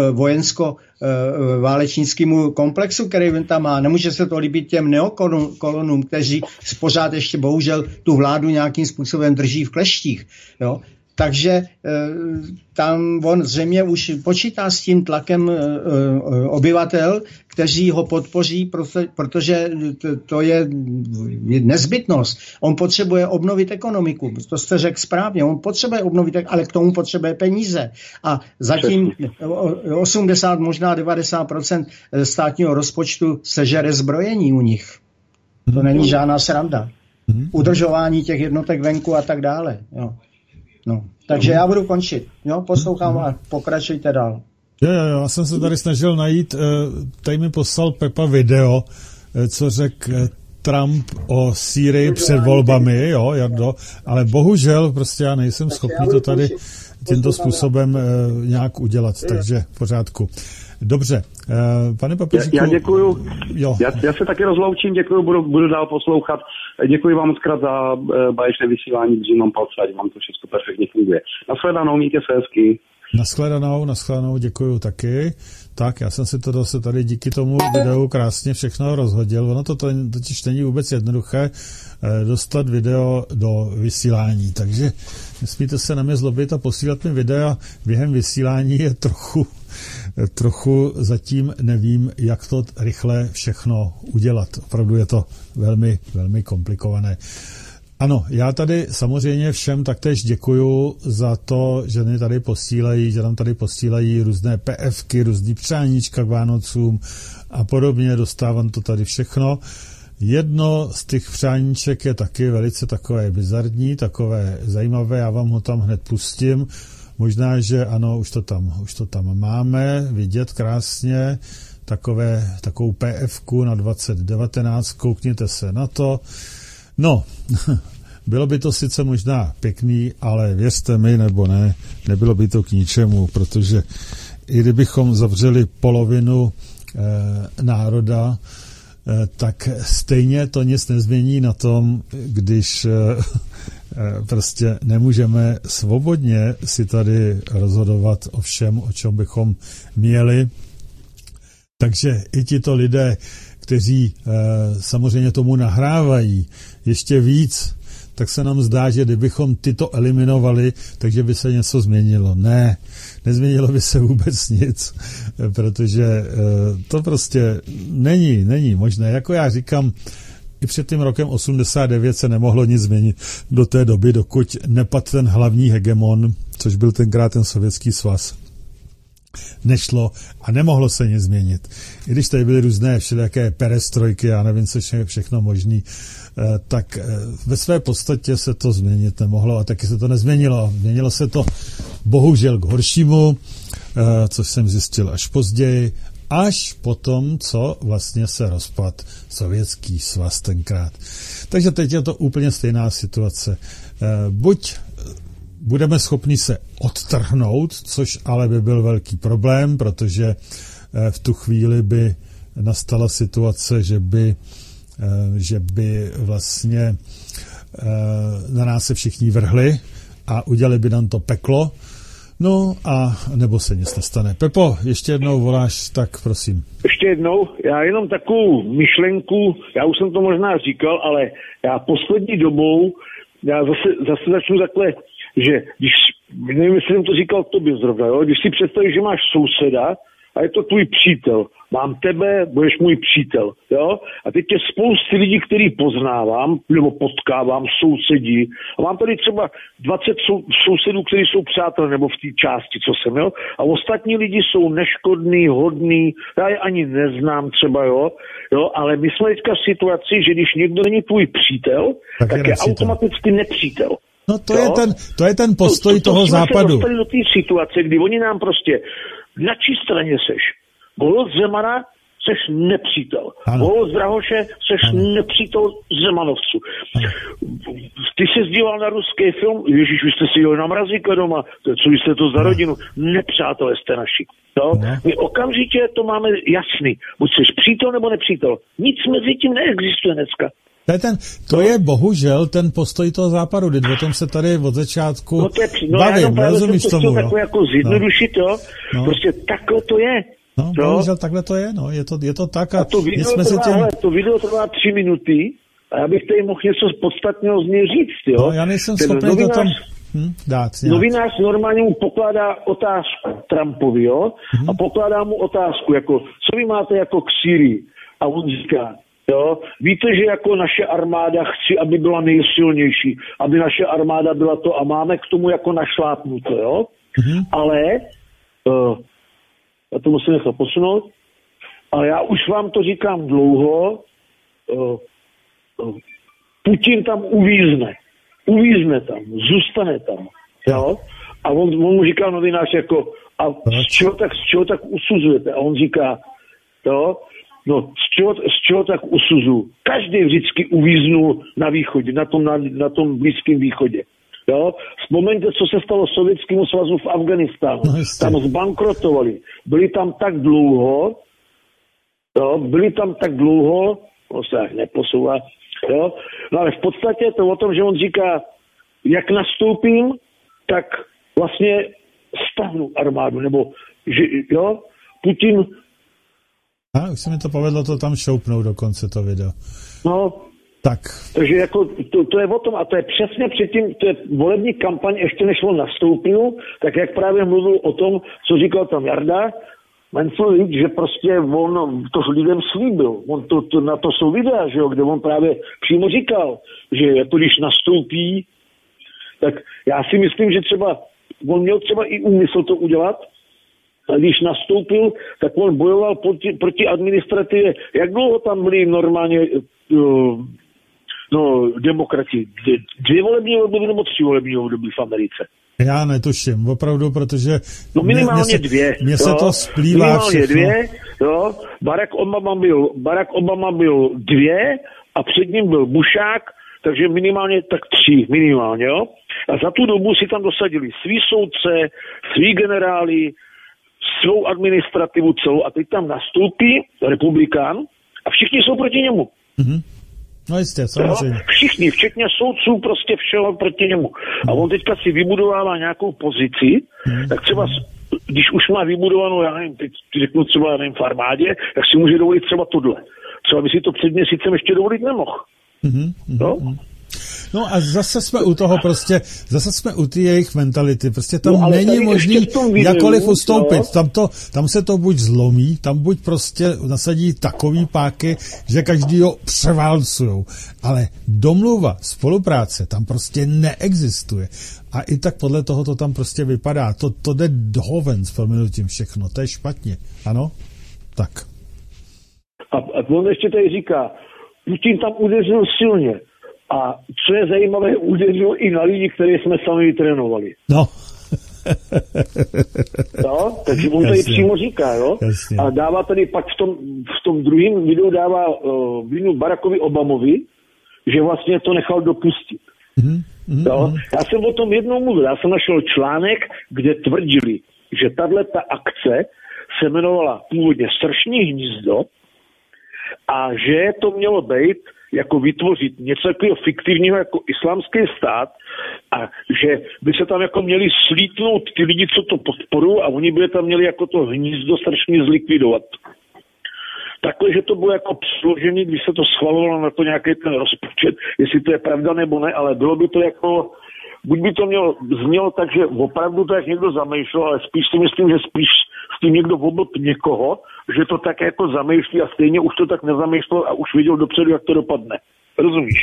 vojensko-válečnickému komplexu, který on tam má. Nemůže se to líbit těm neokolonům, kteří pořád ještě bohužel tu vládu nějakým způsobem drží v kleštích. Jo? Takže tam on zřejmě už počítá s tím tlakem obyvatel, kteří ho podpoří, protože to je nezbytnost. On potřebuje obnovit ekonomiku. To jste řekl správně. On potřebuje obnovit, ale k tomu potřebuje peníze. A zatím 80, možná 90% státního rozpočtu sežere zbrojení u nich. To není žádná sranda. Udržování těch jednotek venku a tak dále. Jo. No. Takže já budu končit. Jo? Poslouchám a pokračujte dál. Jo, já jsem se tady snažil najít, tady mi poslal Pepa video, co řekl Trump o Sýrii před volbami, jo, Jardo, ale bohužel prostě já nejsem schopný to tady tímto způsobem nějak udělat, takže v pořádku. Dobře, pane Papeříku. Já děkuju. Jo. Já se taky rozloučím, děkuju, budu dál poslouchat. Děkuji vám moc krát za báječné vysílání, držím vám palce, ať vám to všechno perfektně funguje. Nashledanou, mějte se hezky. Nashledanou, děkuju taky. Tak, já jsem si to zase tady díky tomu videu krásně všechno rozhodil. Ono to totiž není vůbec jednoduché dostat video do vysílání, takže nesmíte se na mě zlobit a posílat mi videa během vysílání je trochu zatím nevím, jak to rychle všechno udělat. Opravdu je to velmi, velmi komplikované. Ano, já tady samozřejmě všem taktéž děkuju za to, že mě tady posílají, že nám tady posílají různé PFky, různý přáníčka k Vánocům a podobně, dostávám to tady všechno. Jedno z těch přáníček je taky velice takové bizarní, takové zajímavé, já vám ho tam hned pustím. Možná, že ano, už to tam máme, vidět krásně, takovou PFku na 2019, koukněte se na to. No, bylo by to sice možná pěkný, ale věřte mi nebo ne, nebylo by to k ničemu, protože i kdybychom zavřeli polovinu národa, tak stejně to nic nezmění na tom, když prostě nemůžeme svobodně si tady rozhodovat o všem, o čem bychom měli. Takže i tito lidé, kteří samozřejmě tomu nahrávají ještě víc, tak se nám zdá, že kdybychom tyto eliminovali, takže by se něco změnilo. Ne, nezměnilo by se vůbec nic, protože to prostě není možné. Jako já říkám, i před tím rokem 89 se nemohlo nic změnit do té doby, dokud nepadl ten hlavní hegemon, což byl tenkrát ten Sovětský svaz. Nešlo a nemohlo se nic změnit. I když tady byly různé všelijaké perestrojky, já nevím, co všechno možný, tak ve své podstatě se to změnit nemohlo a taky se to nezměnilo. Změnilo se to bohužel k horšímu, což jsem zjistil až později, až potom, co vlastně se rozpad Sovětský svaz tenkrát. Takže teď je to úplně stejná situace. Buď budeme schopni se odtrhnout, což ale by byl velký problém, protože v tu chvíli by nastala situace, že by vlastně na nás se všichni vrhli a udělali by nám to peklo, no a nebo se nic nestane. Pepo, ještě jednou voláš, tak prosím. Ještě jednou, já jenom takovou myšlenku, já už jsem to možná říkal, ale já poslední dobou, já zase začnu takhle, že když, nevím, jestli jsem to říkal tobě zrovna, jo? Když si představíš, že máš souseda a je to tvůj přítel, mám tebe, budeš můj přítel, jo? A teď je spousty lidí, který poznávám, nebo potkávám, sousedí, a mám tady třeba 20 sousedů, kteří jsou přátelé, nebo v té části, co jsem, jo? A ostatní lidi jsou neškodní, hodní, já je ani neznám třeba, jo? Ale my jsme teďka v situaci, že když někdo není tvůj přítel, tak je automaticky nepřítel. No to je ten postoj toho západu. To jsme se dostali do té situace, kdy oni nám prostě, na čí straně seš? Golod Zemana, seš nepřítel. Golod Drahoše, seš nepřítel Zemanovců. Ano. Ty se díval na ruský film, ježiš, vy jste si jeli na Mrazíka doma, co vy jste to za rodinu, nepřátelé jste naši. No? My okamžitě to máme jasný. Buď jsi přítel nebo nepřítel. Nic mezi tím neexistuje dneska. To je bohužel ten postoj toho západu, kdy o tom se tady od začátku bavím, rozumíš tomu, jo? Takové jako zjednodušit, jo? Prostě takhle to je. No, bohužel takhle to je, no, je to tak a to video trvá 3 minuty a já bych tady mohl něco podstatného z něj říct, jo? No, já nejsem schopný to tam dát. Novinář normálně mu pokládá otázku Trumpovi, jo? A pokládá mu otázku, jako, co vy máte jako k Syrii? A on říká, jo, víte, že jako naše armáda chci, aby byla nejsilnější, aby naše armáda byla to a máme k tomu jako našlápnuto, jo? Ale já to musím nechat posunout, ale já už vám to říkám dlouho, Putin tam uvízne tam, zůstane tam, jo? A on mu říká novinář jako, a z čeho tak usuzujete? A on říká, jo, no, z čeho tak usuzu? Každý vždycky uvíznul na východě, na tom Blízkém východě. Jo? Vzpomeňte, co se stalo Sovětskému svazu v Afghánistánu. No, tam zbankrotovali. Byli tam tak dlouho, on se neposouvá, jo? No ale v podstatě to o tom, že on říká, jak nastoupím, tak vlastně stáhnu armádu, nebo že, jo, Putin. Už se mi to povedlo to tam šoupnout do konce to video. No, tak. Takže jako to je o tom, a to je přesně předtím, to je volební kampaň, ještě než on nastoupil, tak jak právě mluvil o tom, co říkal tam Jarda, Mencel, že prostě on to lidem slíbil. Na to jsou videa, že jo, kde on právě přímo říkal, že jako když nastoupí, tak já si myslím, že třeba on měl třeba i úmysl to udělat, a když nastoupil, tak on bojoval proti administrativě. Jak dlouho tam byli normálně demokrati? 2 volební období nebo 3 volební období v Americe? Já netuším, opravdu, protože minimálně 2. Mně se to splývá minimálně všechno. 2, jo. Barack Obama byl 2 a před ním byl Bushák, takže minimálně tak 3, minimálně, jo. A za tu dobu si tam dosadili svý soudce, svý generály, svou administrativu celou a teď tam nastoupí republikán A všichni jsou proti němu. No jistě, samozřejmě. Všichni, včetně soudců, prostě všeho proti němu. A on teďka si vybudovává nějakou pozici, tak třeba, když už má vybudovanou, já nevím, teď řeknu třeba, nevím, v armádě, tak si může dovolit třeba tohle. Třeba by si to před měsícem ještě dovolit nemohl. No a zase jsme u toho prostě, zase jsme u té jejich mentality, prostě tam není možný jakkoliv ustoupit, tam se to buď zlomí, tam buď prostě nasadí takový páky, že každýho převálcujou, ale domluva, spolupráce tam prostě neexistuje a i tak podle toho to tam prostě vypadá, to jde dohoven s prominutím všechno, to je špatně, ano? Tak. A on ještě tady říká, Putin tam udeřil silně. A co je zajímavé, udeřil i na lidi, které jsme sami vytrénovali. No. No, takže on tady přímo říká, jo. Jasně. A dává tady pak v tom druhém videu dává vinu Barackovi Obamovi, že vlastně to nechal dopustit. Jo? Já jsem o tom jednou mluvil, já jsem našel článek, kde tvrdili, že tato akce se jmenovala původně Sršní hnízdo a že to mělo být jako vytvořit něco takového fiktivního jako islámský stát a že by se tam jako měli slítnout ty lidi, co to podporují a oni by tam měli jako to hnízdo strašně zlikvidovat. Takhle, že to bylo jako složený, když se to schvalovalo na to nějaký ten rozpočet, jestli to je pravda nebo ne, ale bylo by to jako, buď by to znělo tak, že opravdu to jak někdo zamýšlel, ale spíš si myslím, že spíš s tím někdo oblb někoho, že to tak jako zamýšlí a stejně už to tak nezamýšlel a už viděl dopředu, jak to dopadne. Rozumíš?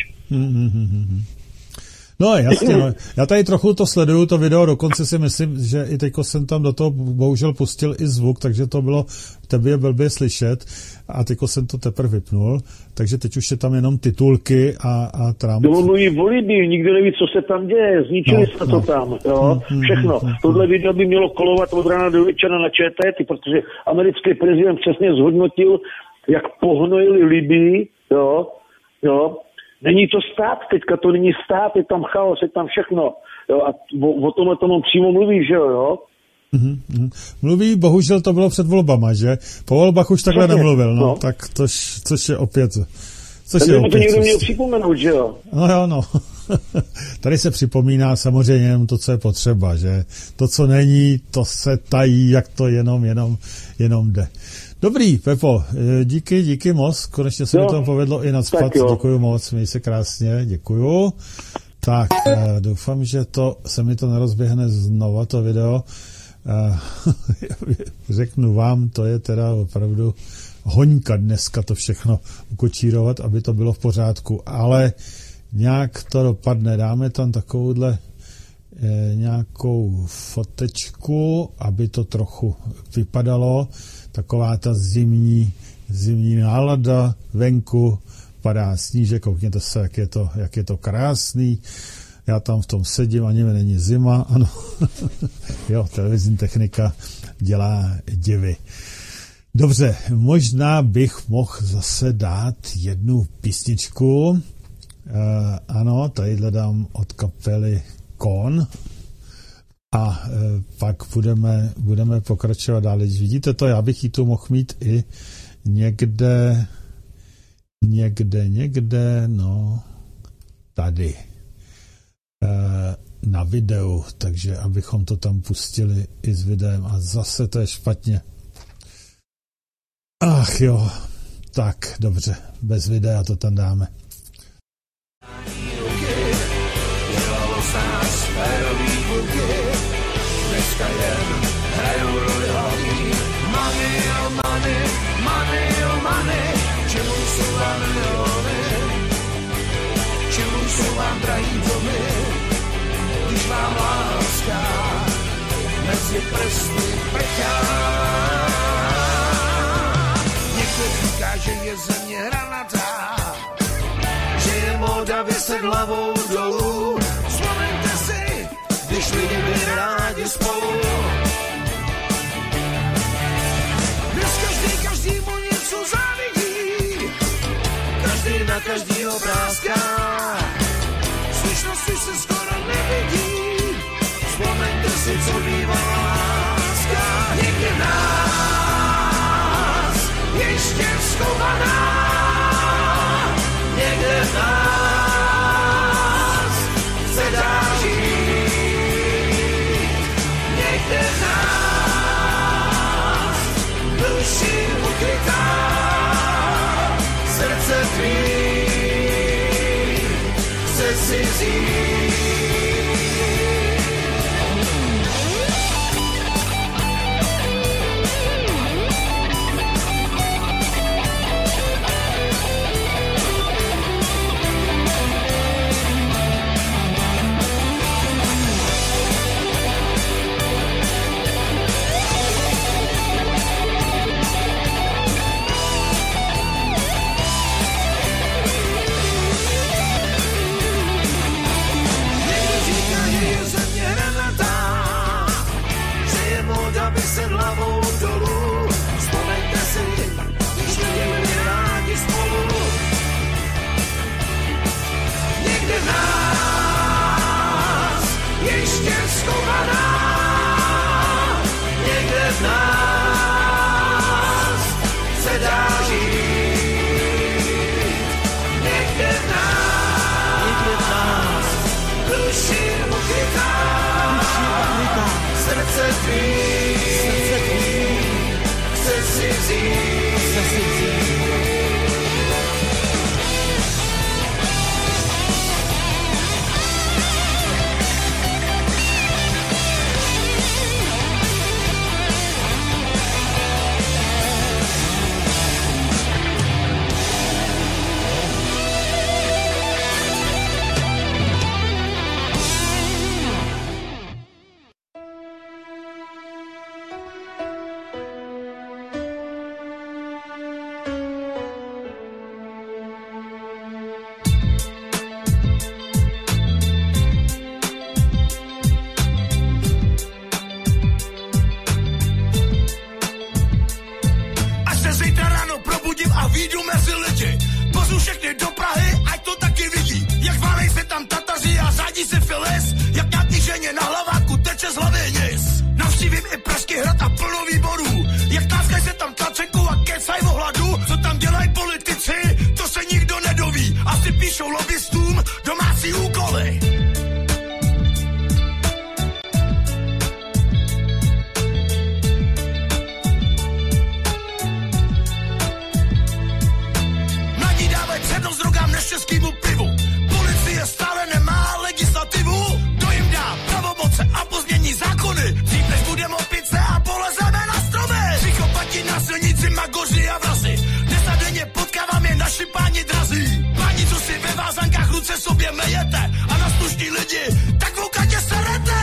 No jasně, no. Já tady trochu to sleduju, to video, dokonce si myslím, že i teďko jsem tam do toho bohužel pustil i zvuk, takže to bylo tebe blbě slyšet a teďko jsem to teprve vypnul, takže teď už je tam jenom titulky a Trump. To mluví o Libii, nikdo neví, co se tam děje, zničili jsme to tam, jo, všechno. Tohle video by mělo kolovat od rána do večera na ČT, protože americký prezident přesně zhodnotil, jak pohnojili Libii, jo. Není to stát, teďka to není stát, je tam chaos, je tam všechno. Jo, a o tomhle tomu přímo mluví, že jo? Mluví, bohužel to bylo před volbama, že? Po volbách už takhle nemluvil, no. Tak což je opět... to někdo měl připomenout, že jo? No. Tady se připomíná samozřejmě jenom to, co je potřeba, že? To, co není, to se tají, jak to jenom jde. Dobrý, Pepo, díky moc, konečně se mi to povedlo i nacpat, děkuju moc, měj se krásně, děkuju. Tak, doufám, že se mi to nerozběhne znova, to video. Řeknu vám, to je teda opravdu hoňka dneska to všechno ukočírovat, aby to bylo v pořádku, ale nějak to dopadne, dáme tam takovouhle nějakou fotečku, aby to trochu vypadalo, taková ta zimní nálada venku, padá snížek, koukněte se, jak je to krásný, já tam v tom sedím, ani mi není zima, ano, jo, televizní technika dělá divy. Dobře, možná bych mohl zase dát jednu písničku, ano, tadyhle dám od kapely Kon a pak budeme pokračovat dál. Vidíte to, já bych ji tu mohl mít i někde, no, tady na videu, takže abychom to tam pustili i s videem a zase to je špatně. Ach jo, tak, dobře, bez videa to tam dáme. Dneska jen hrajou roli hlavní. Money, čemu jsou vám miliony, čemu jsou vám drahý domy, když vám láska mezi prsty prchá. Někdo říká, že je země hranatá, že je móda vyset hlavou dolů. Vzpomeňte si, když lidi byli rádi spolu. Dnes každému něco závidí, každý na každýho práská. Slyšnosti se skoro nevidí, vzpomeňte si, co bývala láska. Někdy nás ještě schovaná. výjdu mezi lidi. Pozvu všechny do Prahy, ať to taky vidí. Jak válej se tam Tataři a řádí se Filis. Jak nějaký ženě na hlaváku teče z hlavy nic. Navštívím i Pražský hrad a plno výborů. Jak tláskaj se tam tlačenkou a kecaj o hladu. Co tam dělají politici, to se nikdo nedoví. Asi píšou lobbystům domácí úkoly. Přednost drogám než českýmu pivu. Policie stále nemá legislativu. To jim dá pravomoce a pozmění zákony. Dřív než budeme opice a polezeme na stromy. Psychopati na silnici, magoři a vrazi. Dnes a denně potkávám je naši páni drazí. Páni, co si ve vázankách ruce sobě mejete. A na slušní lidi, tak v okatě serete.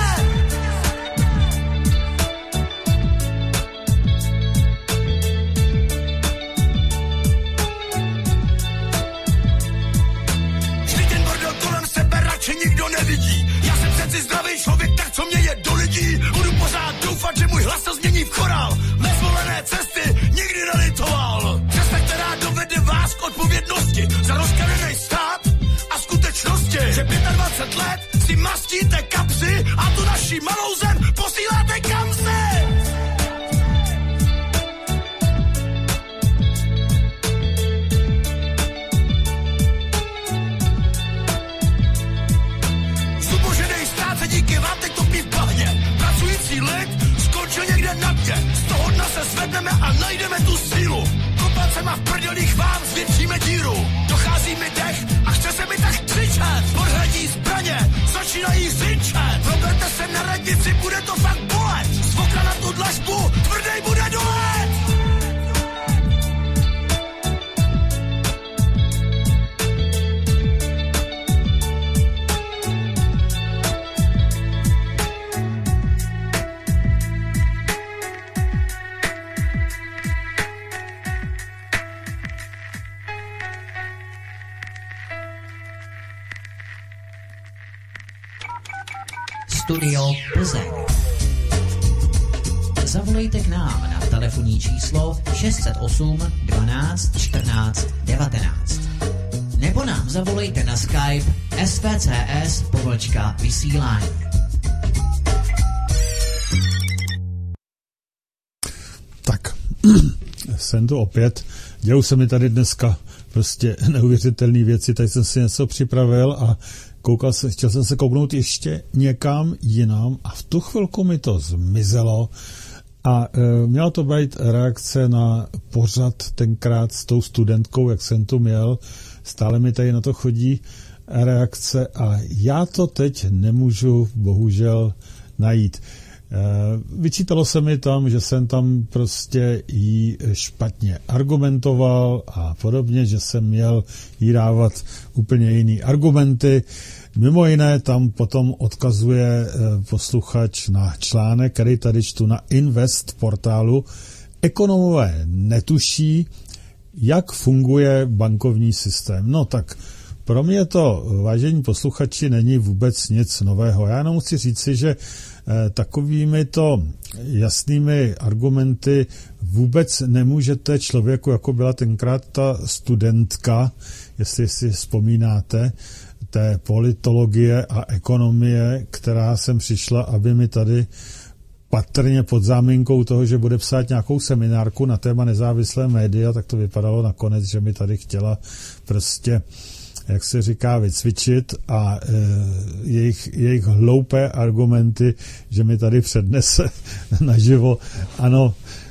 Že nikdo nevidí. Já jsem přeci zdravý člověk, tak co mě je do lidí. Budu pořád doufat, že můj hlas se změní v chorál. Nezvolené cesty nikdy nelitoval. Cesta, která dovede vás k odpovědnosti za rozkradený stát a skutečnosti. Že 25 let si mastíte kapsy a tu naši malou zem posíláte kam se. Díky vám teď topí v bahně. Pracující lid skončil někde na dně. Z toho dna se zvedneme a najdeme tu sílu. Kopacema v prdělích vám zvětšíme díru. Dochází mi dech a chce se mi tak křičet. Podhradí zbraně začínají řinčet. Proberte se na radnici, bude to fakt bolet. Z okna na tu dlažbu tvrdej bude dolet. Studio Plzeň. Zavolejte k nám na telefonní číslo 608 12 14 19. Nebo nám zavolejte na Skype svcs_vysílání. Tak, jsem tu opět. Dějou se mi tady dneska prostě neuvěřitelné věci, tady jsem si něco připravil a chtěl jsem se kouknout ještě někam jinam a v tu chvilku mi to zmizelo a měla to být reakce na pořad tenkrát s tou studentkou, jak jsem tu měl, stále mi tady na to chodí reakce a já to teď nemůžu bohužel najít. Vyčítalo se mi tam, že jsem tam prostě jí špatně argumentoval a podobně, že jsem měl jí dávat úplně jiný argumenty. Mimo jiné tam potom odkazuje posluchač na článek, který tady čtu na Invest portálu. Ekonomové netuší, jak funguje bankovní systém. No tak pro mě to, vážení posluchači, není vůbec nic nového. Já jenom chci říci, že takovými to jasnými argumenty vůbec nemůžete člověku, jako byla tenkrát ta studentka, jestli si vzpomínáte, té politologie a ekonomie, která sem přišla, aby mi tady patrně pod záminkou toho, že bude psát nějakou seminárku na téma nezávislé média, tak to vypadalo nakonec, že mi tady chtěla prostě, jak se říká, vycvičit a jejich hloupé argumenty, že mi tady přednese naživo. Ano,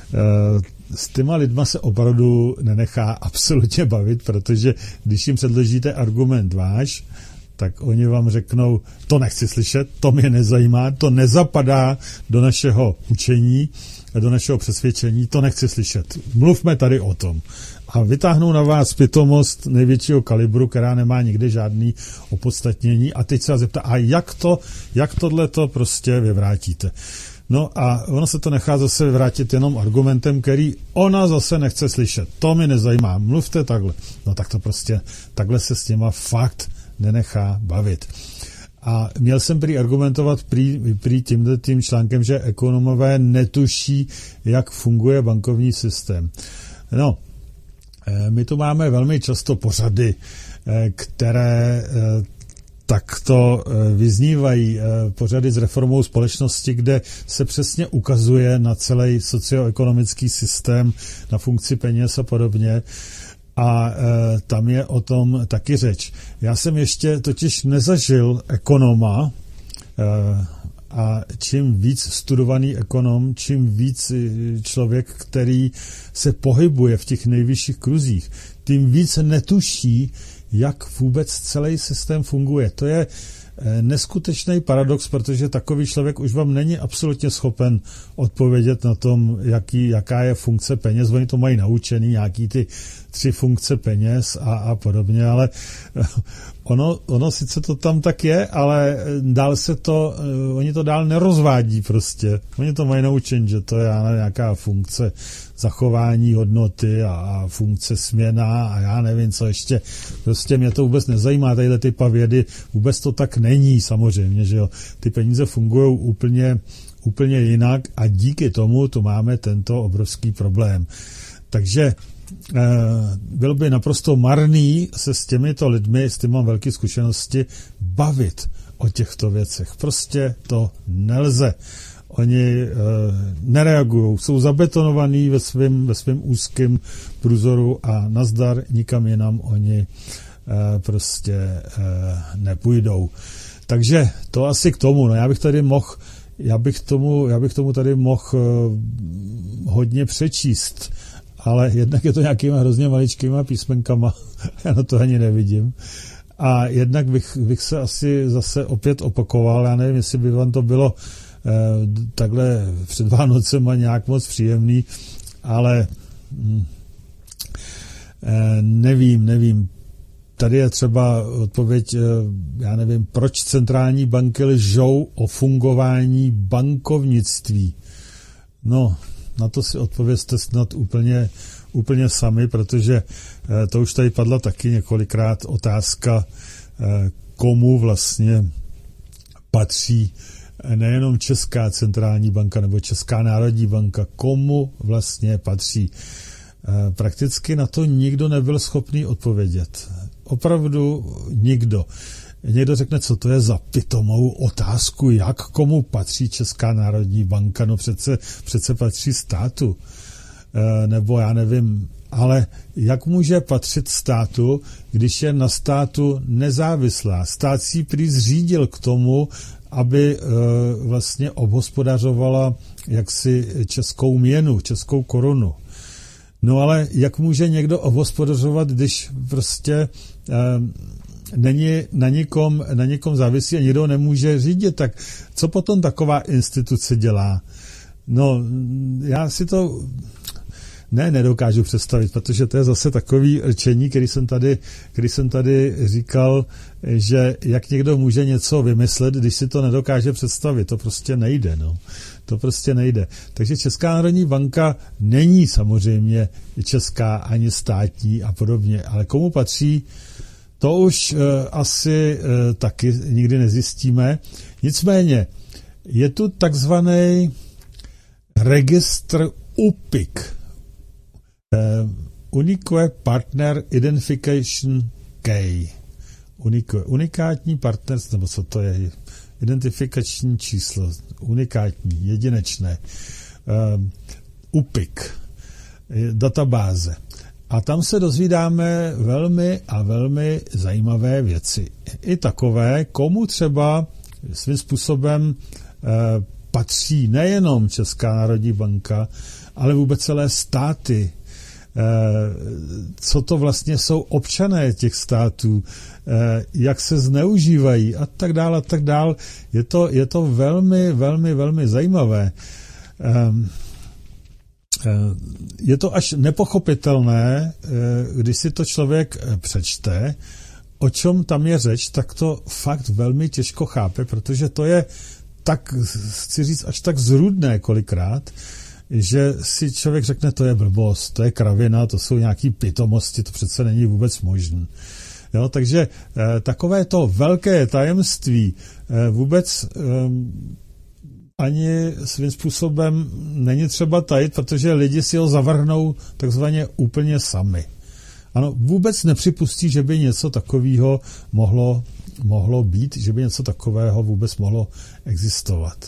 s těma lidma se opravdu nenechá absolutně bavit, protože když jim předložíte argument váš, tak oni vám řeknou, to nechci slyšet, to mě nezajímá, to nezapadá do našeho učení, do našeho přesvědčení, to nechci slyšet. Mluvme tady o tom. A vytáhnou na vás pitomost největšího kalibru, která nemá nikdy žádný opodstatnění a teď se vás zeptá, a jak tohleto prostě vyvrátíte? No a ono se to nechá zase vyvrátit jenom argumentem, který ona zase nechce slyšet. To mi nezajímá, mluvte takhle. No tak to prostě, takhle se s těma fakt nenechá bavit. A měl jsem prý argumentovat prý tím článkem, že ekonomové netuší, jak funguje bankovní systém. No, My tu máme velmi často pořady, které takto vyznívají, pořady s reformou společnosti, kde se přesně ukazuje na celý socioekonomický systém, na funkci peněz a podobně. A tam je o tom taky řeč. Já jsem ještě totiž nezažil ekonoma, a čím víc studovaný ekonom, čím víc člověk, který se pohybuje v těch nejvyšších kruzích, tím víc netuší, jak vůbec celý systém funguje. To je neskutečný paradox, protože takový člověk už vám není absolutně schopen odpovědět na tom, jaká je funkce peněz. Oni to mají naučený, nějaký ty 3 funkce peněz a podobně, ale ono sice to tam tak je, ale dál oni to dál nerozvádí prostě. Oni to mají naučen, že to je nějaká funkce zachování hodnoty a funkce směna a já nevím, co ještě. Prostě mě to vůbec nezajímá, tadyhle ty pavědy, vůbec to tak není samozřejmě, že jo. Ty peníze fungují úplně jinak a díky tomu tu máme tento obrovský problém. Takže bylo by naprosto marný se s těmito lidmi, s tím mám velké zkušenosti, bavit o těchto věcech. Prostě to nelze. Oni nereagují, jsou zabetonovaní ve svém úzkém průzoru a nazdar, nikam jinam oni prostě nepůjdou. Takže to asi k tomu. No, já bych tomu tady mohl hodně přečíst, ale jednak je to nějakýma hrozně maličkýma písmenkama, já na to ani nevidím. A jednak bych se asi zase opět opakoval, já nevím, jestli by vám to bylo takhle před Vánocema nějak moc příjemný, ale nevím. Tady je třeba odpověď, já nevím, proč centrální banky lžou o fungování bankovnictví. No, na to si odpovězte snad úplně sami, protože to už tady padla taky několikrát otázka, komu vlastně patří nejenom Česká centrální banka nebo Česká národní banka, komu vlastně patří. Prakticky na to nikdo nebyl schopný odpovědět. Opravdu nikdo. Někdo řekne, co to je za pitomou otázku, jak komu patří Česká národní banka, no přece patří státu. Nebo já nevím, ale jak může patřit státu, když je na státu nezávislá? Stát si prý zřídil k tomu, aby vlastně obhospodařovala jaksi českou měnu, českou korunu. No ale jak může někdo obhospodařovat, když prostě není na nikom závislý a nikdo nemůže řídit, tak co potom taková instituce dělá? No, já si to nedokážu představit, protože to je zase takový rčení, který jsem tady říkal, že jak někdo může něco vymyslet, když si to nedokáže představit, to prostě nejde, no. To prostě nejde. Takže Česká národní banka není samozřejmě česká ani státní a podobně, ale komu patří, to už asi taky nikdy nezjistíme. Nicméně je tu takzvaný registr UPIC, Unique Partner Identification Key. Unikátní partnerství, nebo co to je? Identifikační číslo, unikátní, jedinečné. UPIC, databáze. A tam se dozvídáme velmi a velmi zajímavé věci. I takové, komu třeba svým způsobem patří nejenom Česká národní banka, ale vůbec celé státy. Co to vlastně jsou občané těch států, jak se zneužívají a tak dále. Je to velmi, velmi, velmi zajímavé. Je to až nepochopitelné, když si to člověk přečte, o čem tam je řeč, tak to fakt velmi těžko chápe, protože to je tak, chci říct, až tak zrůdné kolikrát, že si člověk řekne, to je blbost, to je kravina, to jsou nějaký pitomosti, to přece není vůbec možné. Jo, takže takové to velké tajemství vůbec ani svým způsobem není třeba tajit, protože lidi si ho zavrhnou takzvaně úplně sami. Ano, vůbec nepřipustí, že by něco takového mohlo být, že by něco takového vůbec mohlo existovat.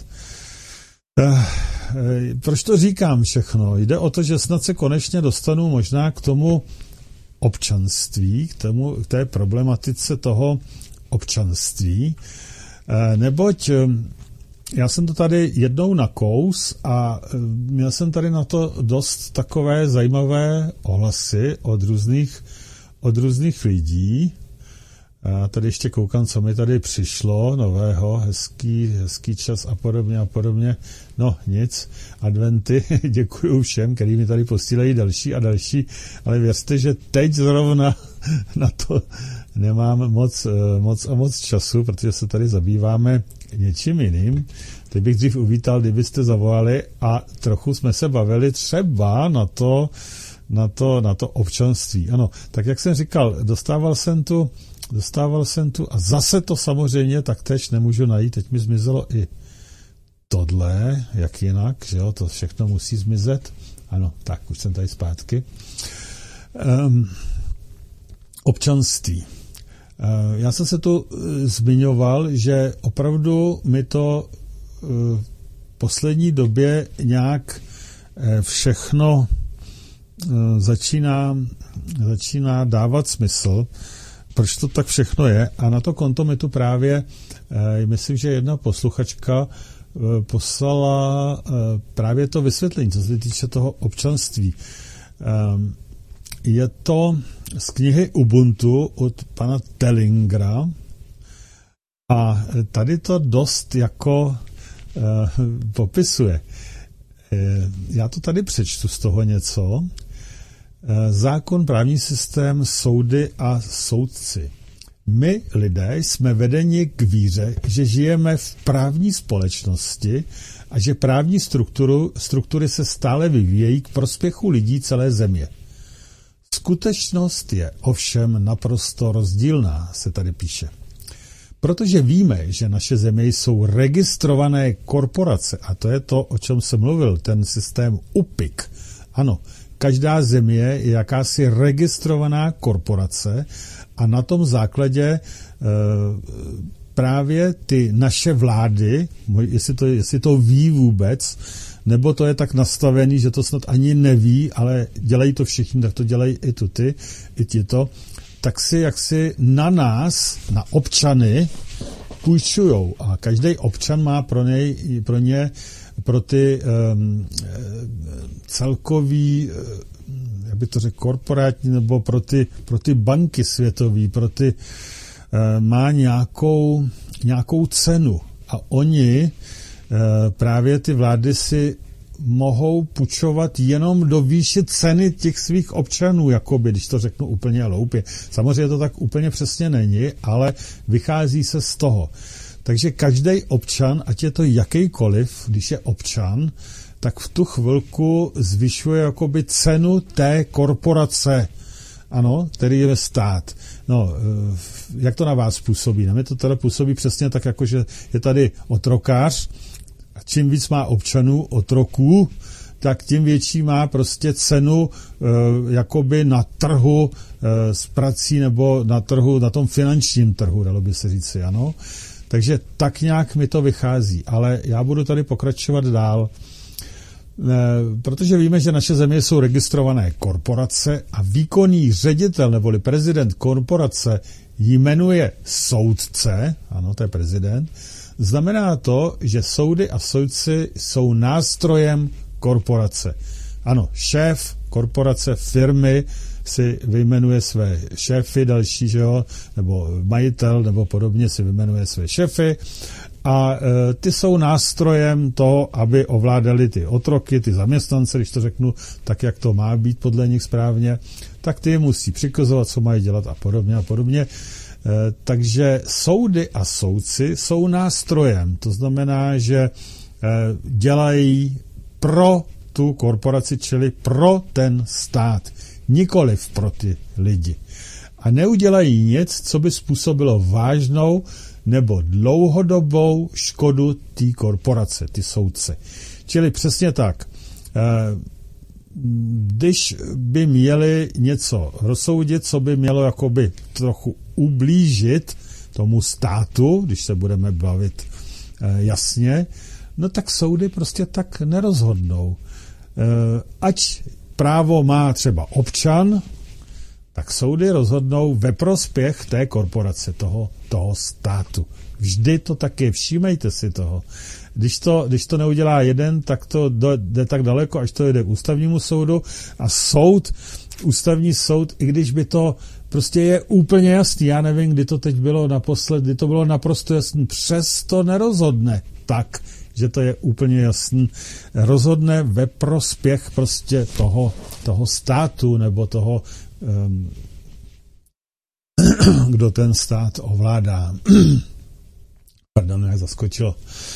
Proč to říkám všechno? Jde o to, že snad se konečně dostanu možná k tomu občanství, k té problematice toho občanství, neboť já jsem to tady jednou nakous a měl jsem tady na to dost takové zajímavé ohlasy od různých lidí. A tady ještě koukám, co mi tady přišlo nového, hezký čas a podobně. No nic, adventy, děkuju všem, který mi tady posílají další a další, ale věřte, že teď zrovna na to nemám moc času, protože se tady zabýváme něčím jiným. Teď bych dřív uvítal, kdybyste zavolali a trochu jsme se bavili třeba na to občanství. Ano, tak jak jsem říkal, dostával jsem tu a zase to samozřejmě taktéž nemůžu najít. Teď mi zmizelo i tohle, jak jinak, že jo, to všechno musí zmizet. Ano, tak, už jsem tady zpátky. Občanství. Já jsem se tu zmiňoval, že opravdu mi to v poslední době nějak všechno začíná dávat smysl, proč to tak všechno je. A na to konto mi tu právě, myslím, že jedna posluchačka poslala právě to vysvětlení, co se týče toho občanství. Je to z knihy Ubuntu od pana Tellingera a tady to dost jako popisuje. Já to tady přečtu z toho něco. Zákon, právní systém, soudy a soudci. My, lidé, jsme vedeni k víře, že žijeme v právní společnosti a že právní struktury se stále vyvíjejí k prospěchu lidí celé země. Skutečnost je ovšem naprosto rozdílná, se tady píše. Protože víme, že naše země jsou registrované korporace, a to je to, o čem jsem mluvil, ten systém UPIC. Ano, každá země je jakási registrovaná korporace a na tom základě právě ty naše vlády, jestli to ví vůbec, nebo to je tak nastavený, že to snad ani neví, ale dělají to všichni, tak to dělají i tito, tak si jaksi na nás, na občany, půjčujou. A každý občan má pro ty celkový, jak by to řekl, korporátní, nebo pro ty banky světový, má nějakou cenu. A oni, právě ty vlády si mohou půjčovat jenom do výše ceny těch svých občanů, jakoby, když to řeknu úplně hloupě. Samozřejmě to tak úplně přesně není, ale vychází se z toho. Takže každý občan, ať je to jakýkoliv, když je občan, tak v tu chvilku zvyšuje jakoby cenu té korporace, ano, který je stát. No, jak to na vás působí? Na mě to teda působí přesně tak, jako že je tady otrokář, a čím víc má občanů, otroků, tak tím větší má prostě cenu jakoby na trhu s prací nebo na trhu, na tom finančním trhu, dalo by se říci, ano. Takže tak nějak mi to vychází, ale já budu tady pokračovat dál, protože víme, že naše země jsou registrované korporace a výkonný ředitel neboli prezident korporace jmenuje soudce, ano, to je prezident. Znamená to, že soudy a soudci jsou nástrojem korporace. Ano, šéf korporace, firmy si vyjmenuje své šéfy další, že jo, nebo majitel, nebo podobně si vyjmenuje své šéfy a ty jsou nástrojem toho, aby ovládali ty otroky, ty zaměstnance, když to řeknu tak, jak to má být podle nich správně, tak ty musí přikazovat, co mají dělat a podobně. Takže soudy a soudci jsou nástrojem. To znamená, že dělají pro tu korporaci, čili pro ten stát, nikoliv pro ty lidi. A neudělají nic, co by způsobilo vážnou nebo dlouhodobou škodu té korporace, ty soudce. Čili přesně tak. když by měli něco rozsoudit, co by mělo jakoby trochu ublížit tomu státu, když se budeme bavit jasně, no tak soudy prostě tak nerozhodnou. Ať právo má třeba občan, tak soudy rozhodnou ve prospěch té korporace, toho státu. Vždy to tak je, všímejte si toho. Když to neudělá jeden, tak to jde tak daleko, až to jde k ústavnímu soudu a ústavní soud, i když by to prostě je úplně jasný, já nevím, kdy to teď bylo naposled, kdy to bylo naprosto jasný, přesto nerozhodne tak, že to je úplně jasný, rozhodne ve prospěch prostě toho státu nebo toho, kdo ten stát ovládá. Pardon, jak zaskočilo.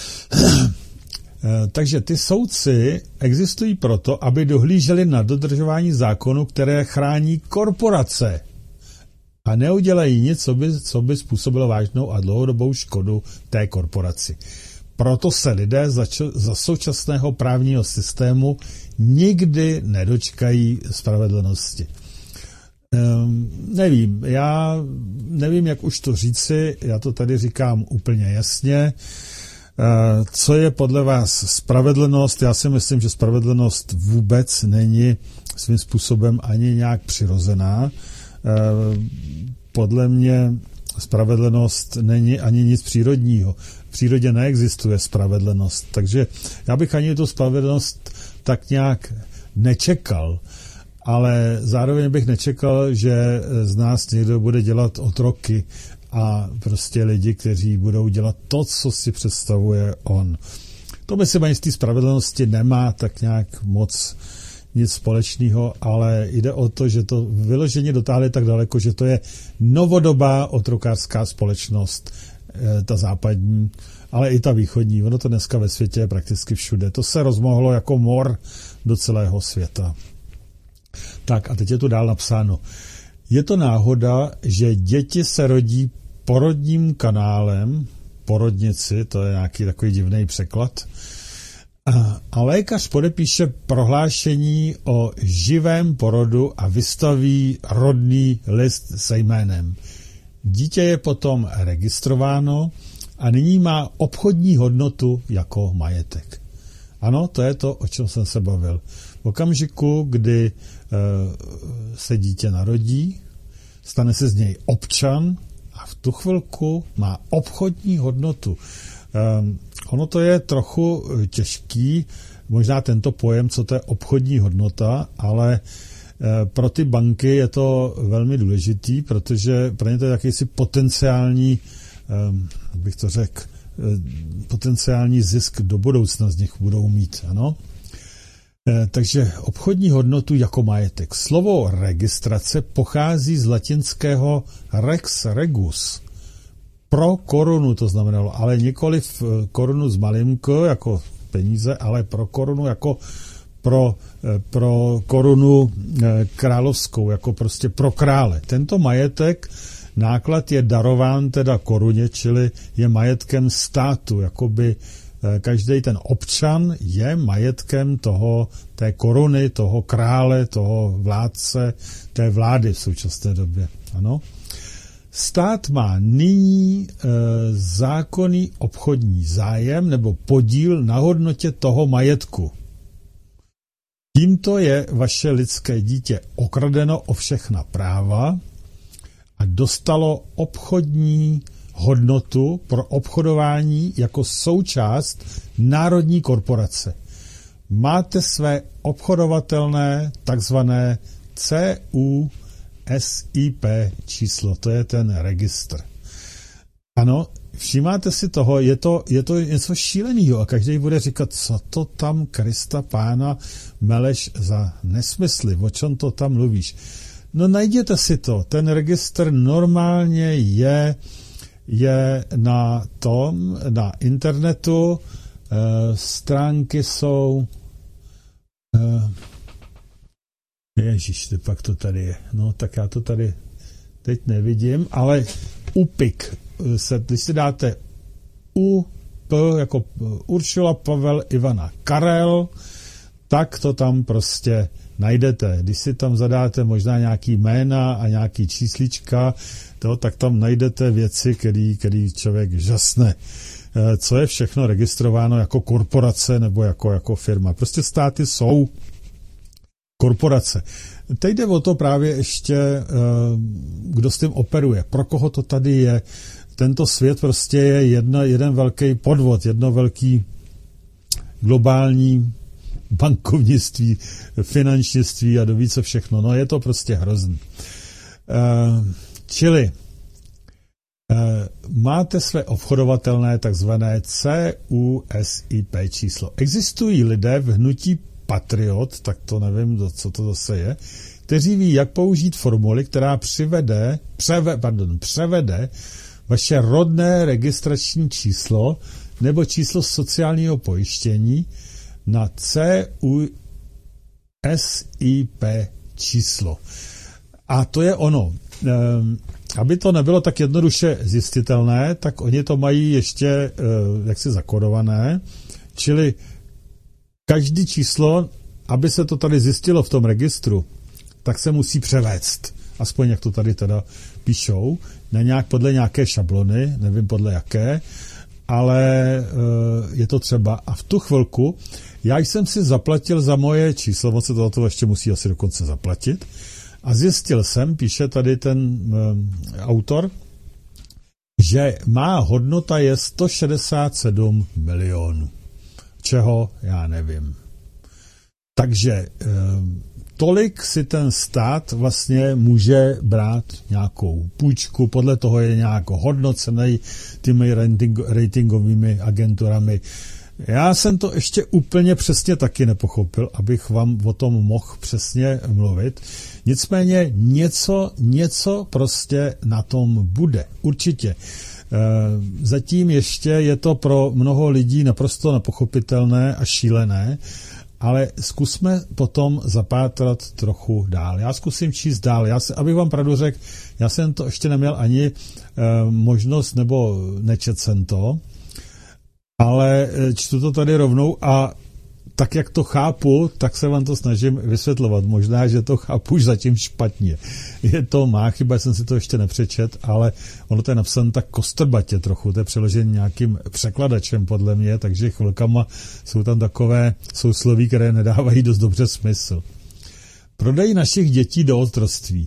Takže ty soudci existují proto, aby dohlíželi na dodržování zákonu, které chrání korporace a neudělají nic, co by způsobilo vážnou a dlouhodobou škodu té korporaci. Proto se lidé za současného právního systému nikdy nedočkají spravedlnosti. Já nevím, jak už to říci, já to tady říkám úplně jasně. Co je podle vás spravedlnost? Já si myslím, že spravedlnost vůbec není svým způsobem ani nějak přirozená. Podle mě spravedlnost není ani nic přírodního. V přírodě neexistuje spravedlnost, takže já bych ani tu spravedlnost tak nějak nečekal, ale zároveň bych nečekal, že z nás někdo bude dělat otroky a prostě lidi, kteří budou dělat to, co si představuje on. To myslím, ani z té spravedlnosti nemá tak nějak moc nic společného, ale jde o to, že to vyloženě dotáhli tak daleko, že to je novodobá otrokářská společnost, ta západní, ale i ta východní. Ono to dneska ve světě je prakticky všude. To se rozmohlo jako mor do celého světa. Tak a teď je tu dál napsáno. Je to náhoda, že děti se rodí porodním kanálem, porodnici, to je nějaký takový divný překlad, a lékař podepíše prohlášení o živém porodu a vystaví rodný list se jménem. Dítě je potom registrováno a nyní má obchodní hodnotu jako majetek. Ano, to je to, o čem jsem se bavil. V okamžiku, kdy se dítě narodí, stane se z něj občan a v tu chvilku má obchodní hodnotu. Ono to je trochu těžký, možná tento pojem, co to je obchodní hodnota, ale pro ty banky je to velmi důležitý, protože pro ně to je jakýsi potenciální, bych to řekl, potenciální zisk do budoucna z nich budou mít, ano. Takže obchodní hodnotu jako majetek. Slovo registrace pochází z latinského rex regus. Pro korunu to znamenalo, ale nikoliv korunu z malinko jako peníze, ale pro korunu jako pro korunu královskou, jako prostě pro krále. Tento majetek, náklad je darován teda koruně, čili je majetkem státu, jakoby každý ten občan je majetkem té koruny, toho krále, toho vládce, té vlády v současné době. Ano. Stát má nyní zákonný obchodní zájem nebo podíl na hodnotě toho majetku. Tímto je vaše lidské dítě okradeno o všechna práva a dostalo obchodní hodnotu pro obchodování jako součást národní korporace. Máte své obchodovatelné takzvané CUSIP číslo, to je ten registr. Ano, všímáte si toho, je to něco šíleného a každý bude říkat, co to tam Krista Pána meleš za nesmysly, o čem to tam mluvíš. No najděte si to, ten registr normálně je na internetu, stránky jsou ježiš, pak to tady je. No, tak já to tady teď nevidím, ale UPIK, když si dáte UP jako Uršula, Pavel, Ivana, Karel, tak to tam prostě najdete. Když si tam zadáte možná nějaký jména a nějaký číslička, tak tam najdete věci, který člověk žasne. Co je všechno registrováno jako korporace nebo jako firma. Prostě státy jsou korporace. Teď jde o to právě ještě, kdo s tím operuje, pro koho to tady je. Tento svět prostě je jeden velký podvod, jedno velký globální bankovnictví, finančnictví a doví co všechno. No je to prostě hrozný. Čili máte své obchodovatelné takzvané CUSIP číslo. Existují lidé v hnutí Patriot, tak to nevím, co to zase je, kteří ví, jak použít formuli, která převede vaše rodné registrační číslo nebo číslo sociálního pojištění na CUSIP číslo. A to je ono. Aby to nebylo tak jednoduše zjistitelné, tak oni to mají ještě jaksi zakodované, čili každý číslo, aby se to tady zjistilo v tom registru, tak se musí převést. Aspoň jak to tady teda píšou, podle nějaké šablony, nevím podle jaké, ale je to třeba. A v tu chvilku, já jsem si zaplatil za moje číslo, on se to ještě musí asi dokonce zaplatit, a zjistil jsem, píše tady ten autor, že má hodnota je 167 milionů. Čeho? Já nevím. Takže tolik si ten stát vlastně může brát nějakou půjčku, podle toho je nějak hodnocený těmi ratingovými agenturami. Já jsem to ještě úplně přesně taky nepochopil, abych vám o tom mohl přesně mluvit. Nicméně něco prostě na tom bude. Určitě. Zatím ještě je to pro mnoho lidí naprosto nepochopitelné a šílené, ale zkusme potom zapátrat trochu dál. Já zkusím číst dál. Abych vám pravdu řekl, já jsem to ještě neměl ani možnost, nebo nečet jsem to, ale čtu to tady rovnou a tak, jak to chápu, tak se vám to snažím vysvětlovat. Možná, že to chápu už zatím špatně. Je to má chyba, jsem si to ještě nepřečet, ale ono to je napsané tak kostrbatě trochu, to je přeložené nějakým překladačem podle mě, takže chvilkama jsou tam takové sousloví, které nedávají dost dobře smysl. Prodej našich dětí do otroctví.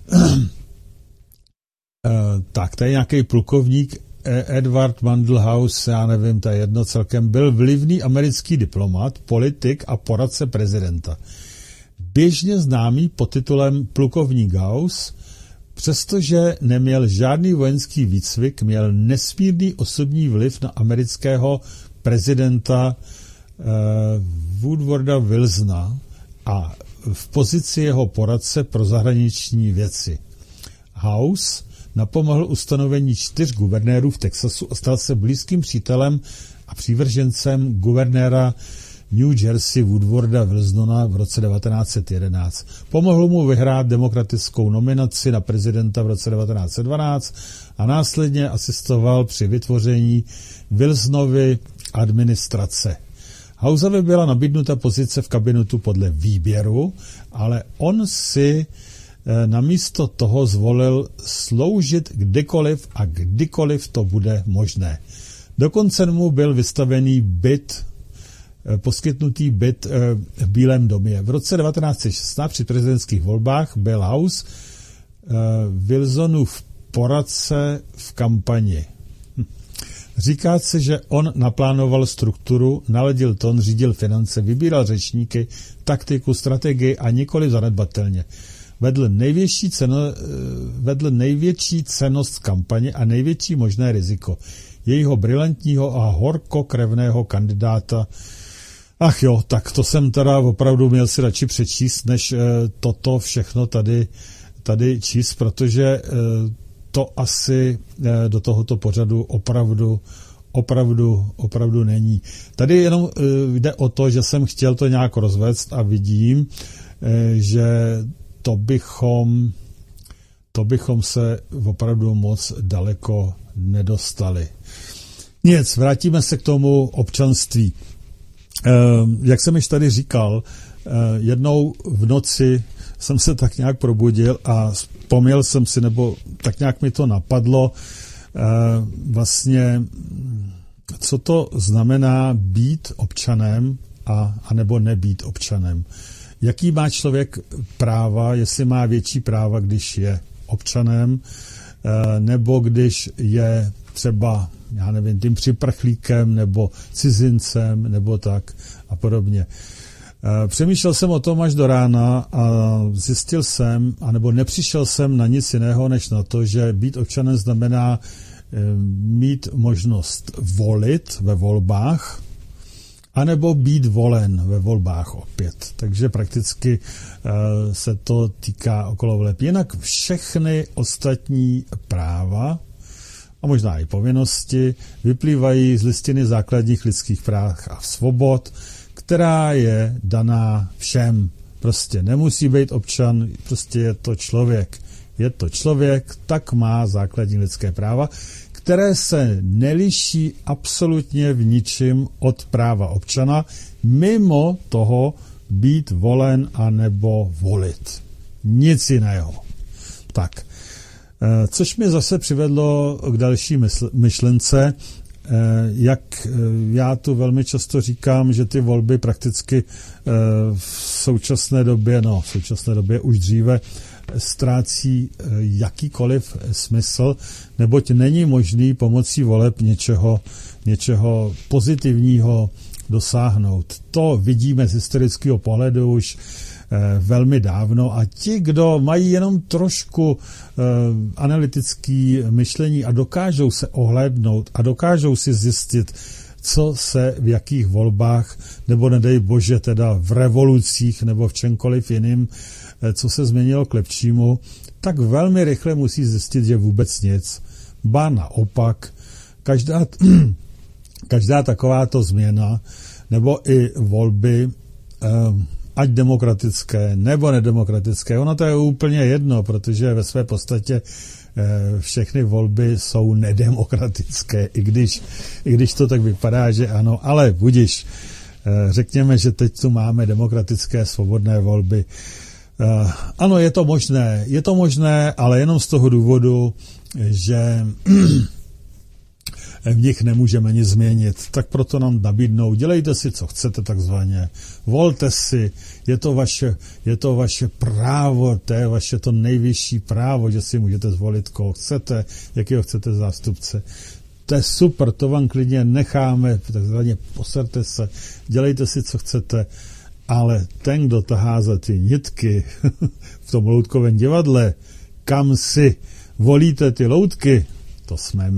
Tak, to je nějaký plukovník Edward Mandelhaus, já nevím, to je jedno celkem, byl vlivný americký diplomat, politik a poradce prezidenta. Běžně známý pod titulem plukovník Gauss, přestože neměl žádný vojenský výcvik, měl nesmírný osobní vliv na amerického prezidenta Woodwarda Wilsona a v pozici jeho poradce pro zahraniční věci. House napomohl ustanovení 4 guvernérů v Texasu a stal se blízkým přítelem a přívržencem guvernéra New Jersey Woodwarda Wilsona v roce 1911. Pomohl mu vyhrát demokratickou nominaci na prezidenta v roce 1912 a následně asistoval při vytvoření Wilsonovy administrace. Houseovi byla nabídnuta pozice v kabinetu podle výběru, ale on si namísto toho zvolil sloužit kdekoliv a kdykoliv to bude možné. Dokonce mu byl vystavený poskytnutý byt v Bílém domě. V roce 1916 při prezidentských volbách byl House Wilsonův poradce v kampani. Říká se, že on naplánoval strukturu, naladil tón, řídil finance, vybíral řečníky, taktiku, strategii a nikoli zanedbatelně. Vedl největší cennost kampaně a největší možné riziko. Jejího brilantního a horkokrevného kandidáta. Ach jo, tak to jsem teda opravdu měl si radši přečíst, než toto všechno tady číst, protože to asi do tohoto pořadu opravdu není. Tady jenom jde o to, že jsem chtěl to nějak rozvést a vidím, že to bychom se opravdu moc daleko nedostali. Nic, vrátíme se k tomu občanství. Jak jsem již tady říkal, jednou v noci jsem se tak nějak probudil a vzpomněl jsem si, nebo tak nějak mi to napadlo, vlastně, co to znamená být občanem a nebo nebýt občanem. Jaký má člověk práva, jestli má větší práva, když je občanem, nebo když je třeba, já nevím, tím připrchlíkem, nebo cizincem, nebo tak a podobně. Přemýšlel jsem o tom až do rána a zjistil jsem, anebo nepřišel jsem na nic jiného, než na to, že být občanem znamená mít možnost volit ve volbách, anebo být volen ve volbách opět. Takže prakticky se to týká okolo voleb. Jinak všechny ostatní práva a možná i povinnosti vyplývají z listiny základních lidských práv a svobod, která je daná všem. Prostě nemusí být občan, prostě je to člověk. Je to člověk, tak má základní lidské práva, které se neliší absolutně v ničem od práva občana, mimo toho být volen anebo volit. Nic jiného. Tak, což mě zase přivedlo k další myšlence, jak já tu velmi často říkám, že ty volby prakticky v současné době už dříve ztrácí jakýkoliv smysl, neboť není možný pomocí voleb něčeho pozitivního dosáhnout. To vidíme z historického pohledu už velmi dávno a ti, kdo mají jenom trošku analytické myšlení a dokážou se ohlédnout a dokážou si zjistit, co se v jakých volbách, nebo nedej bože teda v revolucích nebo v čemkoliv jiným, co se změnilo k lepšímu, tak velmi rychle musí zjistit, že vůbec nic. Ba naopak, každá takováto změna nebo i volby, ať demokratické nebo nedemokratické, ono to je úplně jedno, protože ve své podstatě všechny volby jsou nedemokratické, i když to tak vypadá, že ano, ale budiš, řekněme, že teď tu máme demokratické svobodné volby. Ano, je to možné, ale jenom z toho důvodu, že v nich nemůžeme nic změnit, tak proto nám nabídnou, dělejte si, co chcete takzvaně, volte si, je to vaše právo, to je vaše to nejvyšší právo, že si můžete zvolit, koho chcete, jakého chcete zástupce. To je super, to vám klidně necháme, takzvaně poserte se, dělejte si, co chcete, ale ten, kdo tahá za ty nitky v tom loutkovém divadle, kam si volíte ty loutky, to jsme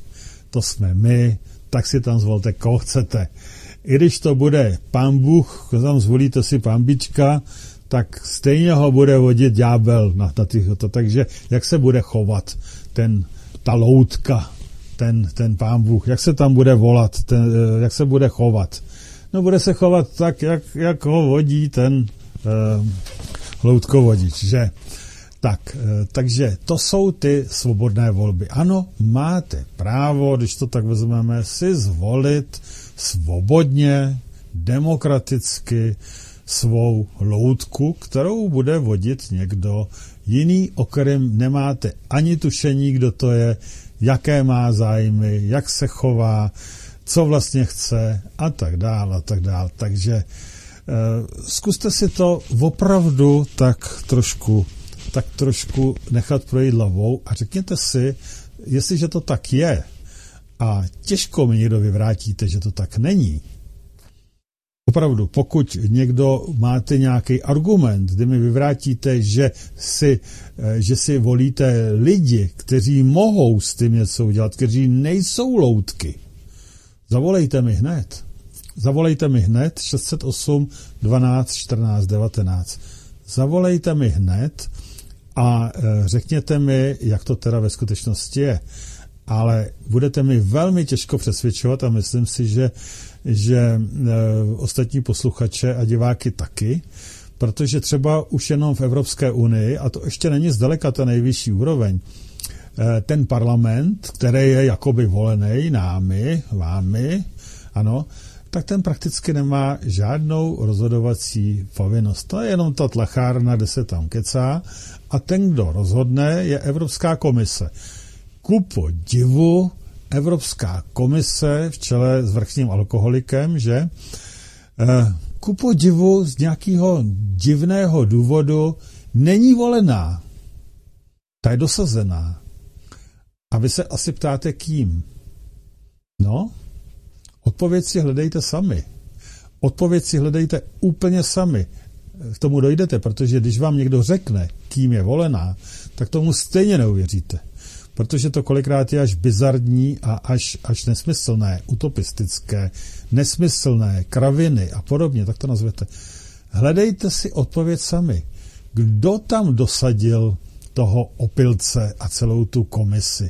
my, tak si tam zvolte, koho chcete. I když to bude pán Bůh, tam zvolíte si pambička, tak stejně ho bude vodit ďábel na tyto. Takže jak se bude chovat ta loutka, ten pán Bůh, jak se tam bude volat, jak se bude chovat? No bude se chovat tak, jak ho vodí ten loutkovodič, že? Takže to jsou ty svobodné volby. Ano, máte právo, když to tak vezmeme, si zvolit svobodně, demokraticky svou loutku, kterou bude vodit někdo jiný, o kterém nemáte ani tušení, kdo to je, jaké má zájmy, jak se chová, co vlastně chce a tak dál. Takže zkuste si to opravdu tak trošku nechat projít hlavou a řekněte si, jestliže to tak je a těžko mi někdo vyvrátíte, že to tak není. Opravdu, pokud někdo máte nějaký argument, kdy mi vyvrátíte, že si volíte lidi, kteří mohou s tím něco udělat, kteří nejsou loutky, zavolejte mi hned 608 12 14 19. Zavolejte mi hned a řekněte mi, jak to teda ve skutečnosti je. Ale budete mi velmi těžko přesvědčovat a myslím si, že ostatní posluchače a diváky taky, protože třeba už jenom v Evropské unii, a to ještě není zdaleka ta nejvyšší úroveň, ten parlament, který je jakoby volený vámi, ano, tak ten prakticky nemá žádnou rozhodovací povinnost. To je jenom ta tlachárna, kde se tam kecá a ten, kdo rozhodne, je Evropská komise. Ku podivu Evropská komise v čele s vrchním alkoholikem, že ku podivu z nějakého divného důvodu není volená. Ta je dosazená. A vy se asi ptáte kým? No, odpověď si hledejte sami. Odpověď si hledejte úplně sami. K tomu dojdete, protože když vám někdo řekne, kým je volená, tak tomu stejně neuvěříte. Protože to kolikrát je až bizarní a až nesmyslné, utopistické, nesmyslné, kraviny a podobně, tak to nazvete. Hledejte si odpověď sami. Kdo tam dosadil toho opilce a celou tu komisi,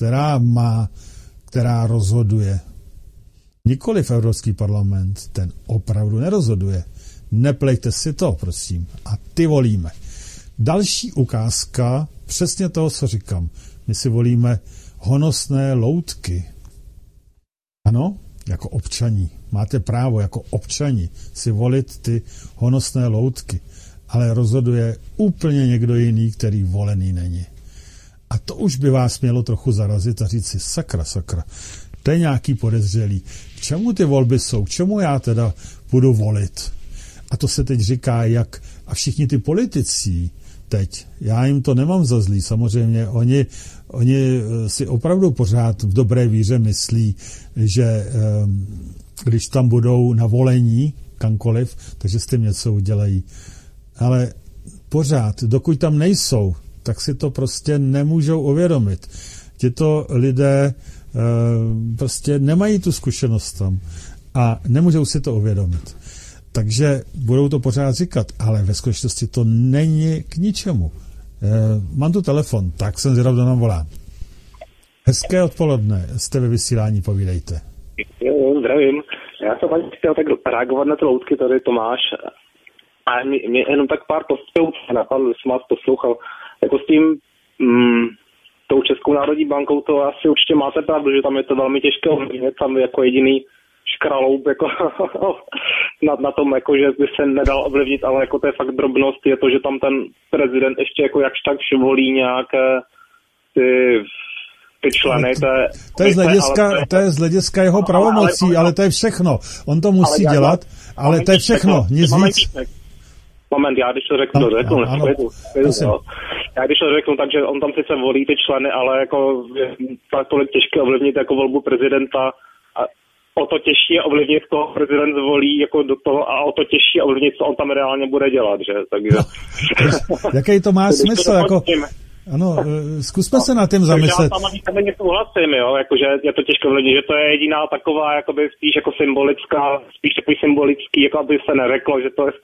která rozhoduje? Nikoliv Evropský parlament, ten opravdu nerozhoduje. Neplejte si to, prosím. A ty volíme. Další ukázka přesně toho, co říkám. My si volíme honosné loutky. Ano, jako občaní. Máte právo jako občani si volit ty honosné loutky. Ale rozhoduje úplně někdo jiný, který volený není. A to už by vás mělo trochu zarazit a říct si, sakra, to je nějaký podezřelý. K čemu ty volby jsou? K čemu já teda budu volit? A to se teď říká, jak a všichni ty politici teď, já jim to nemám za zlý, samozřejmě, oni si opravdu pořád v dobré víře myslí, že když tam budou na volení kamkoliv, takže s tím něco udělají. Ale pořád, dokud tam nejsou, tak si to prostě nemůžou uvědomit. Těto lidé prostě nemají tu zkušenost tam a nemůžou si to uvědomit. Takže budou to pořád říkat, ale ve skutečnosti to není k ničemu. Mám tu telefon, tak jsem zvědav, kdo nám volá. Hezké odpoledne, jste ve vysílání, povídejte. Jo, zdravím. Já jsem ani chtěl tak reagovat na ty loutky, tady Tomáš. A mě jenom tak pár postřehů napadlo, když jsem vás poslouchal. Jako s tím tou Českou národní bankou to asi určitě máte pravdu, že tam je to velmi těžké ovlivnit, tam jako jediný škraloup jako na tom, jako, že by se nedal ovlivnit, ale jako to je fakt drobnost, je to, že tam ten prezident ještě jako jakž tak volí nějaké ty členy. To je z hlediska jeho pravomocí, ale to je všechno. On to musí dělat, ale to je všechno. Nic víc. Moment, já když to řeknu, já když to řeknu, takže on tam sice volí ty členy, ale jako je tak tolik těžké ovlivnit jako volbu prezidenta a o to těžší je ovlivnit, koho prezident zvolí jako do toho a o to těžší je ovlivnit, co on tam reálně bude dělat, že? Takže... Jaký to má smysl, jako... Ano, zkusme se na tím zamyslet. Já tam ani souhlasím, jo, jakože je to těžko ovlivnit, že to je jediná taková, jakoby spíš jako symbolická, spíš takový symbolický, jako aby se neřeklo, že to je...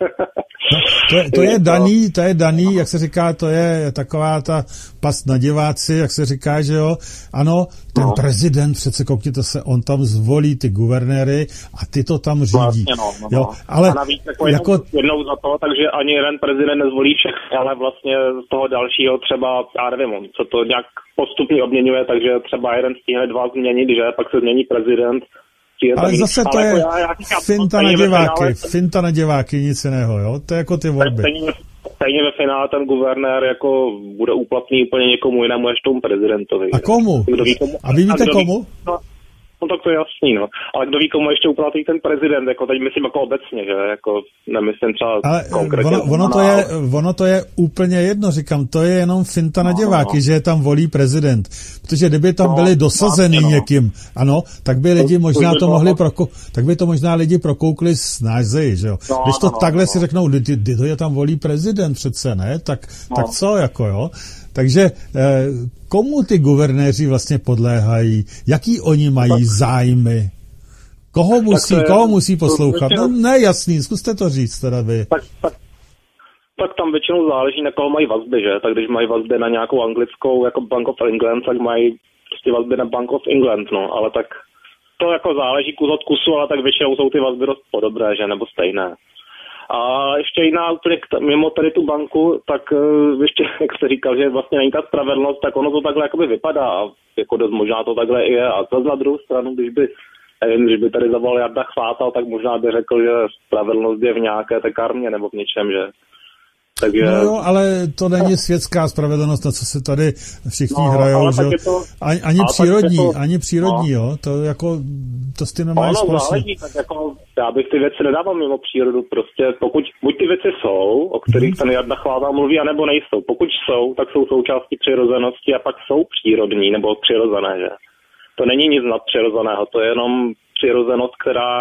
To je daný, jak se říká, to je taková ta past na diváci, jak se říká, že jo. Ano, ten prezident, přece koukněte se, on tam zvolí ty guvernéry a ty to tam řídí. Vlastně, jo, ale a navíc jako jednou za to, takže ani jeden prezident nezvolí všechny, ale vlastně z toho dalšího třeba, já nevím, co to nějak postupně obměňuje, takže třeba jeden stihne dva změnit, že pak se změní prezident. Ale zase to je finta na diváky, nic jiného, jo? To je jako ty volby. Stejně ve finále ten guvernér jako bude úplatný úplně někomu jinému než tomu prezidentovi. A komu? A vy víte komu? No tak to je jasný, no. Ale kdo ví, komu ještě uplatí ten prezident, jako teď myslím jako obecně, že jako nemyslím třeba konkrétně. Ono to je úplně jedno, říkám, to je jenom finta na diváky, že je tam volí prezident. Protože kdyby tam byli dosazeny někým, ano, tak by lidi možná to mohli tak by to možná lidi prokoukli s názeji, že jo. Když to takhle si řeknou, kdo je tam volí prezident přece, ne? Tak co, jako jo. Takže komu ty guvernéři vlastně podléhají? Jaký oni mají zájmy? Koho musí poslouchat? No ne, jasný, zkuste to říct teda vy. Tak tam většinou záleží, na koho mají vazby, že? Tak když mají vazby na nějakou anglickou, jako Bank of England, tak mají prostě vazby na Bank of England, no. Ale tak to jako záleží kus od kusu, ale tak většinou jsou ty vazby dost podobné, že? Nebo stejné. A ještě jiná úplně mimo tady tu banku, tak ještě, jak jste říkal, že vlastně není ta spravedlnost, tak ono to takhle jakoby vypadá a jako dost možná to takhle je. A zase na druhou stranu, když by nevím, když by tady zavolal Jarda Chvátal, tak možná by řekl, že spravedlnost je v nějaké té karmě nebo v něčem, že... Takže... No jo, ale to není světská spravedlnost, na co se tady všichni hrajou, že ani přírodní, jo, to jako, to s tím nemají společně. Tak jako, já bych ty věci nedával mimo přírodu, prostě pokud, buď ty věci jsou, o kterých ten Jarda Chvátal mluví, anebo nejsou. Pokud jsou, tak jsou součástí přirozenosti a pak jsou přírodní, nebo přirozené, že? To není nic nadpřirozeného, to je jenom přirozenost, která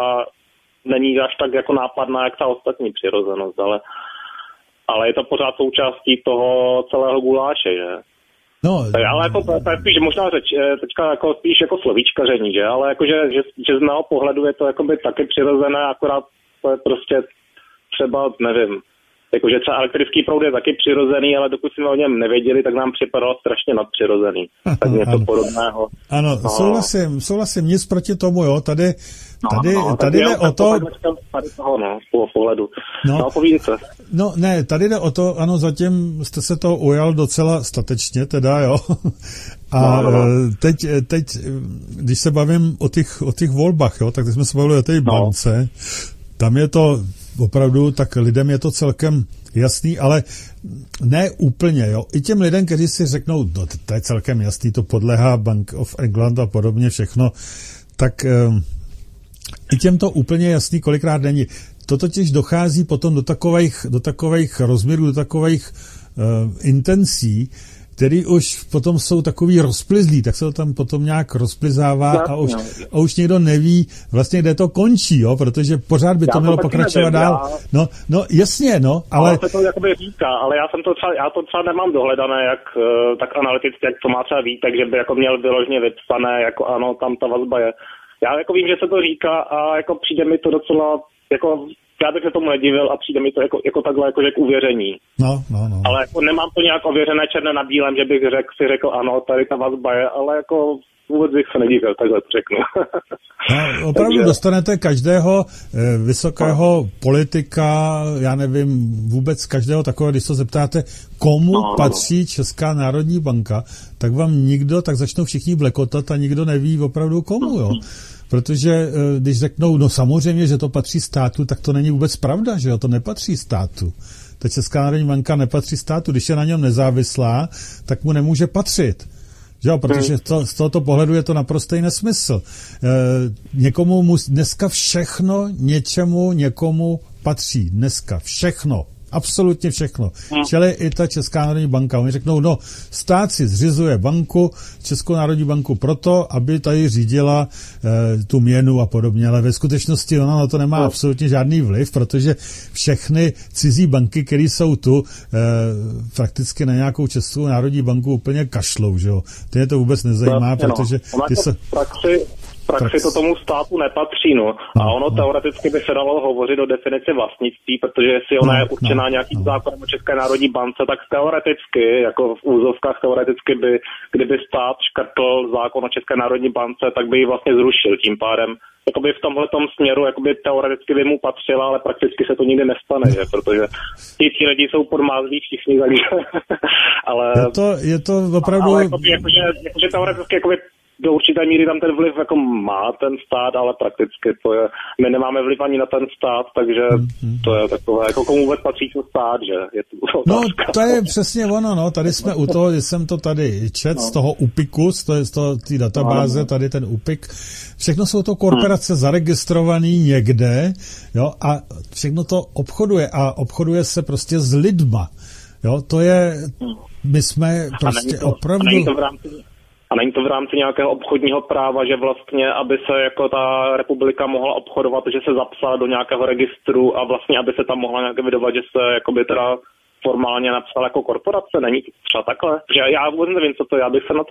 není až tak jako nápadná, jak ta ostatní přirozenost, ale je to pořád součástí toho celého guláše, že? No, ale jako to je spíš možná řeč, teďka jako spíš jako slovíčkaření, že? Ale jakože, že z mého pohledu je to jakoby taky přirozené, akorát to je prostě třeba, nevím, jakože třeba elektrický proud je taky přirozený, ale dokud jsme o něm nevěděli, tak nám připadalo strašně nadpřirozený. Tak něco podobného. Ano, souhlasím, nic proti tomu, jo, tady jde o to... Tady toho, z pohledu. Povídejte. No, ne, tady jde o to, ano, zatím jste se toho ujal docela statečně, teda, jo. A teď, když se bavím o těch volbách, jo, tak teď jsme se bavili o té bance, tam je to opravdu, tak lidem je to celkem jasný, ale ne úplně, jo. I těm lidem, kteří si řeknou, no, to je celkem jasný, to podléhá Bank of England a podobně všechno, tak i těm to úplně jasný kolikrát není. To totiž dochází potom do takových rozměrů, do takových intencí, který už potom jsou takový rozplizlý, tak se to tam potom nějak rozplizává a už někdo neví vlastně, kde to končí, jo, protože pořád by to mělo pokračovat dál. No, jasně, no, ale... se to jakoby říká, ale já to třeba nemám dohledané, jak tak analyticky, jak to má třeba Vítek, že by jako měl vyloženě vypsané, jako ano, tam ta vazba je. Já jako vím, že se to říká a jako přijde mi to docela, jako já bych se tomu nedivil a přijde mi to jako takhle jako k uvěření. No. Ale jako nemám to nějak ověřené černé na bílém, že bych řekl ano, tady ta vazba je, ale jako vůbec bych se nedivil, takhle to řeknu. No, opravdu dostanete každého vysokého politika, já nevím, vůbec každého takového, když se zeptáte, komu patří Česká národní banka, tak vám nikdo, tak začnou všichni blekotat a nikdo neví opravdu komu, jo. Protože když řeknou, no samozřejmě, že to patří státu, tak to není vůbec pravda, že jo, to nepatří státu. Ta Česká národní banka nepatří státu, když je na něm nezávislá, tak mu nemůže patřit. Že jo, protože z tohoto pohledu je to naprostý nesmysl. Někomu dneska všechno někomu patří. Dneska všechno. Absolutně všechno. Čili i ta Česká národní banka. Oni řeknou, no, stát si zřizuje banku, Českou národní banku proto, aby tady řídila tu měnu a podobně, ale ve skutečnosti ona na to nemá absolutně žádný vliv, protože všechny cizí banky, které jsou tu, prakticky na nějakou Českou národní banku úplně kašlou, že jo. Ty je to vůbec nezajímá, protože ty se... praxi to tomu státu nepatří, no. A ono teoreticky by se dalo hovořit o definici vlastnictví, protože jestli ona je určená nějakým zákonem o České národní bance, tak teoreticky, jako v úzovkách teoreticky by, kdyby stát škrtl zákon o České národní bance, tak by ji vlastně zrušil. Tím pádem jakoby v tomhletom směru jakoby teoreticky by mu patřila, ale prakticky se to nikdy nestane, že? Protože ti lidi jsou podmázlí všichni, takže... ale... Je to opravdu... Ale jakože teoreticky jakoby do určité míry tam ten vliv jako má ten stát, ale prakticky to je, my nemáme vliv ani na ten stát, takže to je takové, jako komu vůbec patří ten stát, že? Je to no, to je přesně ono, no, tady jsme u toho, jsem to tady čet z toho UPIKu, z té databáze, tady ten UPIK, všechno jsou to korporace zaregistrovaný někde, jo, a všechno to obchoduje se prostě s lidma, jo, to je, my jsme prostě opravdu... A není to v rámci nějakého obchodního práva, že vlastně, aby se jako ta republika mohla obchodovat, že se zapsala do nějakého registru a vlastně, aby se tam mohla nějak vydovat, že se jakoby teda formálně napsala jako korporace, není to třeba takhle? Že já vůbec nevím, co to je, já bych se na to...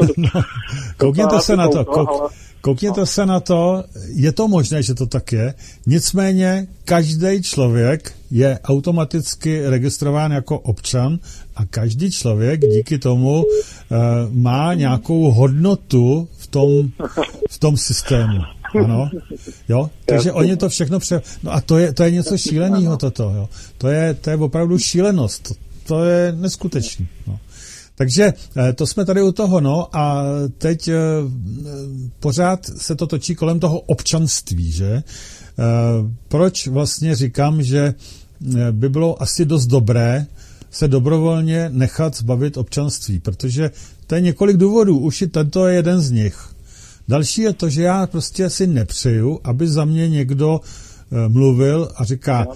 Koukněte se na to, je to možné, že to tak je, nicméně každý člověk je automaticky registrován jako občan a každý člověk díky tomu má nějakou hodnotu v tom systému. Ano, jo, takže oni to všechno no a to je něco šíleného toto, jo. To je opravdu šílenost, to je neskutečný, no. Takže to jsme tady u toho, no, a teď pořád se to točí kolem toho občanství, že? Proč vlastně říkám, že by bylo asi dost dobré se dobrovolně nechat zbavit občanství, protože to je několik důvodů, už i tento je jeden z nich. Další je to, že já prostě si nepřeju, aby za mě někdo mluvil a říká,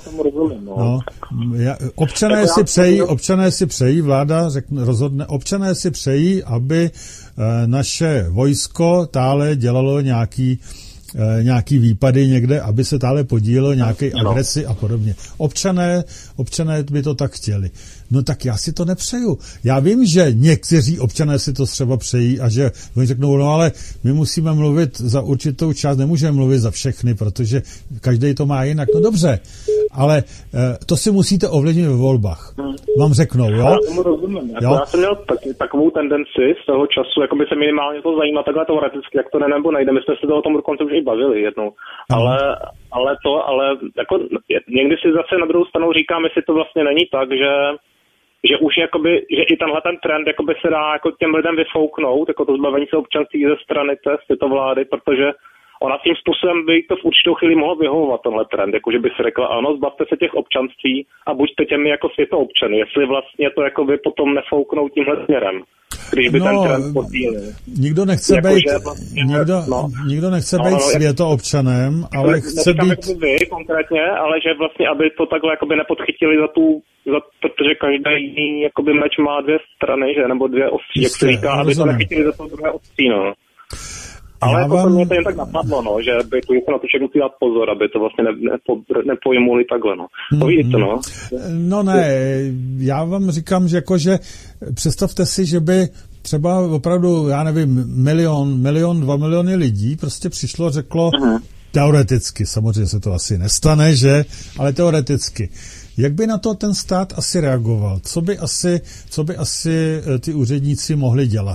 občané si přejí, vláda rozhodne, občané si přejí, aby naše vojsko tále dělalo nějaký výpady někde, aby se tále podílelo nějaké agresi a podobně. Občané by to tak chtěli. No tak já si to nepřeju. Já vím, že někteří občané si to třeba přejí a že oni řeknou, no ale my musíme mluvit za určitou část, nemůžeme mluvit za všechny, protože každý to má jinak. No dobře, ale to si musíte ovlivnit ve volbách. Vám řeknou, jo? Já tomu rozumím. Já jsem měl takovou tendenci z toho času, jako by se minimálně to zajímá takhle teoreticky, jak to nebo nejde. My jsme se o tom dokonce už i bavili jednou. Ale jako někdy si zase na druhou stranu říkám, jestli to vlastně není tak, že už jakoby, že i tenhle ten trend jakoby se dá jako těm lidem vyfouknout, jako to zbavení se občanství ze strany této vlády, protože ona tím způsobem by to v určitou chvíli mohlo vyhovovat tenhle trend, jakože by se řekla, ano, zbavte se těch občanství a buďte těmi jako světoobčany, jestli vlastně to jakoby potom nefouknou tímhle směrem. Když by ten trend posílil. Nikdo nechce jako, být, vlastně, nikdo nechce být světoobčanem, ale chce být... Jako vy konkrétně, ale že vlastně, aby to takhle jakoby nepodchytili protože každý jakoby meč má dvě strany, že, nebo dvě ostří, jak se říká, aby to nechytili za to druhé ostří, no. Ale jako mě to jen tak napadlo, no, že by tu na to všechno si dát pozor, aby to vlastně nepojmuli takhle, no. Povídejte, no. No ne, já vám říkám, že jakože představte si, že by třeba opravdu, já nevím, milion, 2 miliony lidí prostě přišlo a řeklo, teoreticky, samozřejmě se to asi nestane, že, ale teoreticky. Jak by na to ten stát asi reagoval? Co by asi ty úředníci mohli dělat?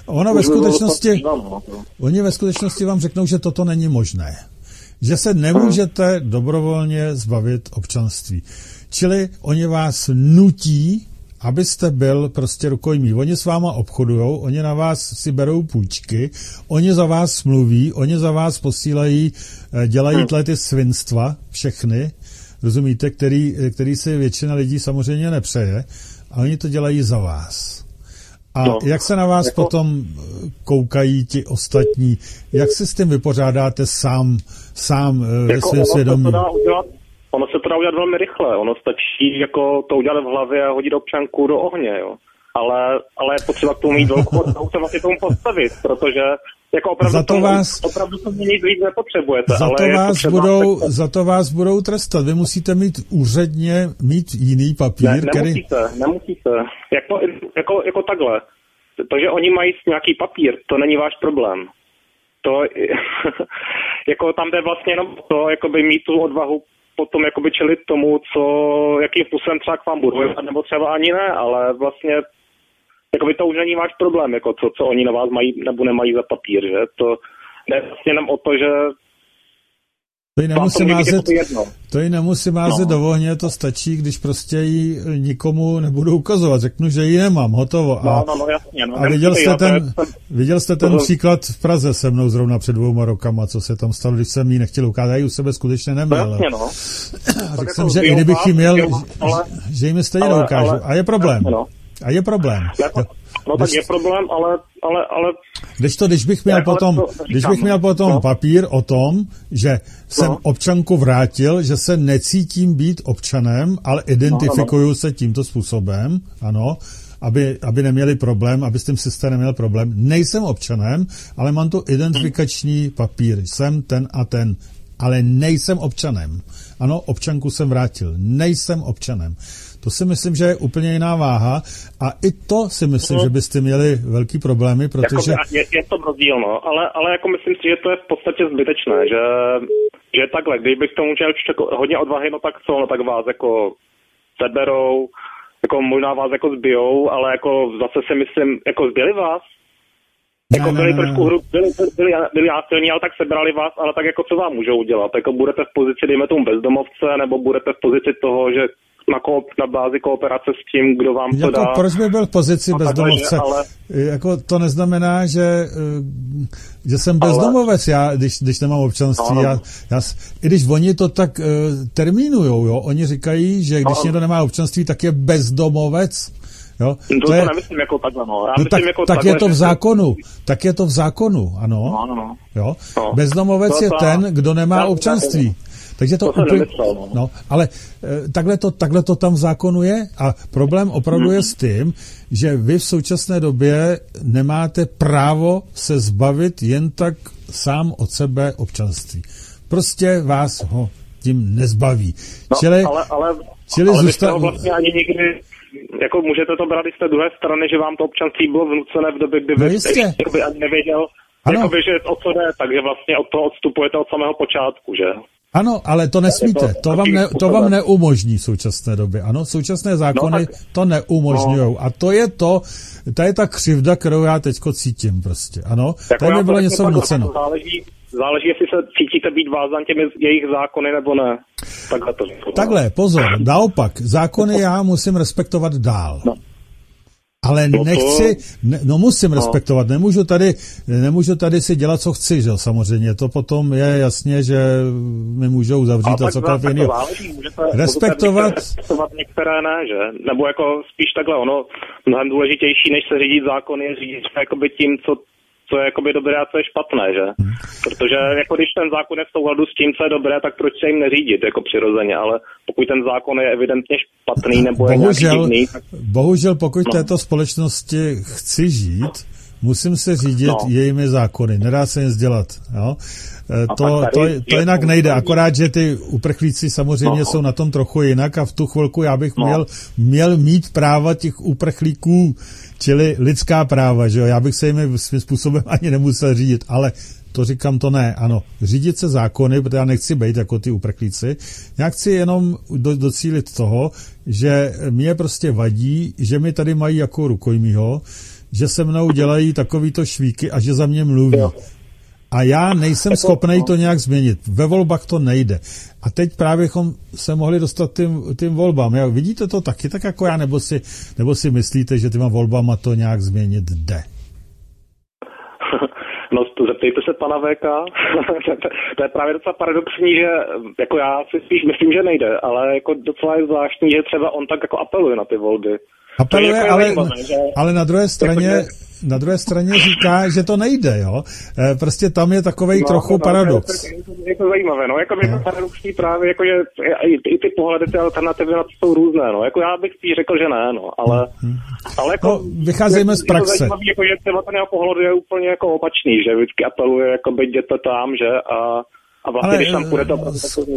Oni ve skutečnosti vám řeknou, že toto není možné. Že se nemůžete dobrovolně zbavit občanství. Čili oni vás nutí, abyste byl prostě rukojmí. Oni s váma obchodujou, oni na vás si berou půjčky, oni za vás mluví, oni za vás posílají, dělají ty svinstva, všechny, rozumíte, který si většina lidí samozřejmě nepřeje, a oni to dělají za vás. A jak se na vás potom koukají ti ostatní? Jak se s tím vypořádáte sám ve svém svědomí? Ono se to dá udělat velmi rychle. Ono stačí jako to udělat v hlavě a hodit občanku do ohně, jo. Ale je potřeba k tomu mít velkou odvahu se vlastně tomu postavit, protože jako opravdu to nic víc nepotřebujete. Za to vás budou trestat. Vy musíte mít úředně jiný papír, Nemusíte. Jako takhle. To, že oni mají nějaký papír, to není váš problém. To jako tam jde vlastně jenom to, jakoby mít tu odvahu potom jakoby čelit tomu, jakým způsobem třeba k vám budou, nebo třeba ani ne, ale vlastně jakoby to už není váš problém, jako co oni na vás mají nebo nemají za papír, že? To jde vlastně jenom o to, že to ji nemusím házet do ohně, to stačí, když prostě ji nikomu nebudu ukazovat. Řeknu, že ji nemám, hotovo. Jasně. A viděl jste ten příklad v Praze se mnou zrovna před 2 rokama, co se tam stalo, když jsem ji nechtěl ukázat, já ji u sebe skutečně neměl. Řekl jsem, že i kdybych ji měl, že ji mi stejně neukážu. A je problém. Tak je problém, ale... Když bych měl potom papír o tom, že jsem občanku vrátil, že se necítím být občanem, ale identifikuju se tímto způsobem, ano, aby neměli problém, aby s tím systémem neměl problém. Nejsem občanem, ale mám tu identifikační papír. Jsem ten a ten, ale nejsem občanem. Ano, občanku jsem vrátil. Nejsem občanem. To si myslím, že je úplně jiná váha a i to si myslím, že byste měli velký problémy, protože... Je to rozdíl, no, ale jako myslím si, že to je v podstatě zbytečné, že takhle, když bych tomu chtěl hodně odvahy, no tak co, no tak vás jako seberou, jako možná vás jako zbijou, ale jako zase si myslím, jako zbili vás? Jako byli trošku byli násilní, ale tak sebrali vás, ale tak jako co vám můžou udělat? Jako budete v pozici, dejme tomu bezdomovce, nebo budete v pozici toho, že na bázi kooperace s tím, kdo vám to jako dá. Proč by byl v pozici bezdomovce? Ale... Jako to neznamená, že jsem bezdomovec, já, když nemám občanství. I když oni to tak termínujou, jo? Oni říkají, že když někdo nemá občanství, tak je bezdomovec. Jo? To nemyslím jako takhle, no. Tak je to v zákonu. Tak je to v zákonu, ano. Jo? Bezdomovec je ten, kdo nemá občanství. Takže to úplně, ale takhle to tam v zákonu je a problém opravdu je s tím, že vy v současné době nemáte právo se zbavit jen tak sám od sebe občanství. Prostě vás ho tím nezbaví. Ale vy jste ho vlastně ani nikdy, jako můžete to brát i z té druhé strany, že vám to občanství bylo vnucené v době, kdy vy jste ani nevěděl, jakoby, že o co jde, takže vlastně od toho odstupujete od samého počátku, že? Ano, ale to nesmíte. To vám neumožní v současné době. Ano, současné zákony to neumožňují. A to je ta křivda, kterou já teďko cítím prostě. Ano, tady mi bylo něco vnuceno. Záleží, jestli se cítíte být vázan těmi jejich zákony, nebo ne. Takhle, pozor, naopak, zákony já musím respektovat dál. Ale musím respektovat, nemůžu tady si dělat, co chci, že samozřejmě, to potom je jasně, že mi můžou zavřít a cokoliv jiného. Respektovat některé ne, že? Nebo jako spíš takhle, ono mnohem důležitější, než se řídit zákony, je řídit se jakoby tím, co je jakoby dobré a co je špatné, že? Protože jako když ten zákon je v souladu s tím, co je dobré, tak proč se jim neřídit, jako přirozeně, ale pokud ten zákon je evidentně špatný nebo je nějaký divný, tak... Bohužel, pokud této společnosti chci žít, musím se řídit jejími zákony, nedá se nic dělat, jo? To jinak nejde, akorát, že ty uprchlíci samozřejmě jsou na tom trochu jinak a v tu chvilku já bych měl mít práva těch uprchlíků, čili lidská práva, že jo, já bych se jimi svým způsobem ani nemusel řídit, ale to říkám, to ne, ano, řídit se zákony, protože já nechci být jako ty uprchlíci, já chci jenom docílit toho, že mě prostě vadí, že mi tady mají jako rukojmího, že se mnou dělají takovýto švíky a že za mě mluví. A já nejsem schopný to nějak změnit. Ve volbách to nejde. A teď právě bychom se mohli dostat tím volbám. Jak vidíte to taky tak jako já, nebo si myslíte, že těma volbama to nějak změnit jde? No, zeptejte se pana VK. To je právě docela paradoxní, že jako já si spíš myslím, že nejde, ale jako docela je zvláštní, že třeba on tak jako apeluje na ty volby. Apeluje, ale na druhé straně říká, že to nejde, jo. Prostě tam je takovej trochu paradox. Je to zajímavé, no, jako je to paradoxní právě, jako že i ty pohledy, ty alternativy na to jsou různé, no, jako já bych spíš řekl, že ne, no, ale jako... No, vycházejme z praxe. Je to zajímavé, jako, že třeba ten jeho pohled je úplně jako opačný, že vždycky apeluje, jako by jděte tam, že a vlastně, ale, když tam půjde to,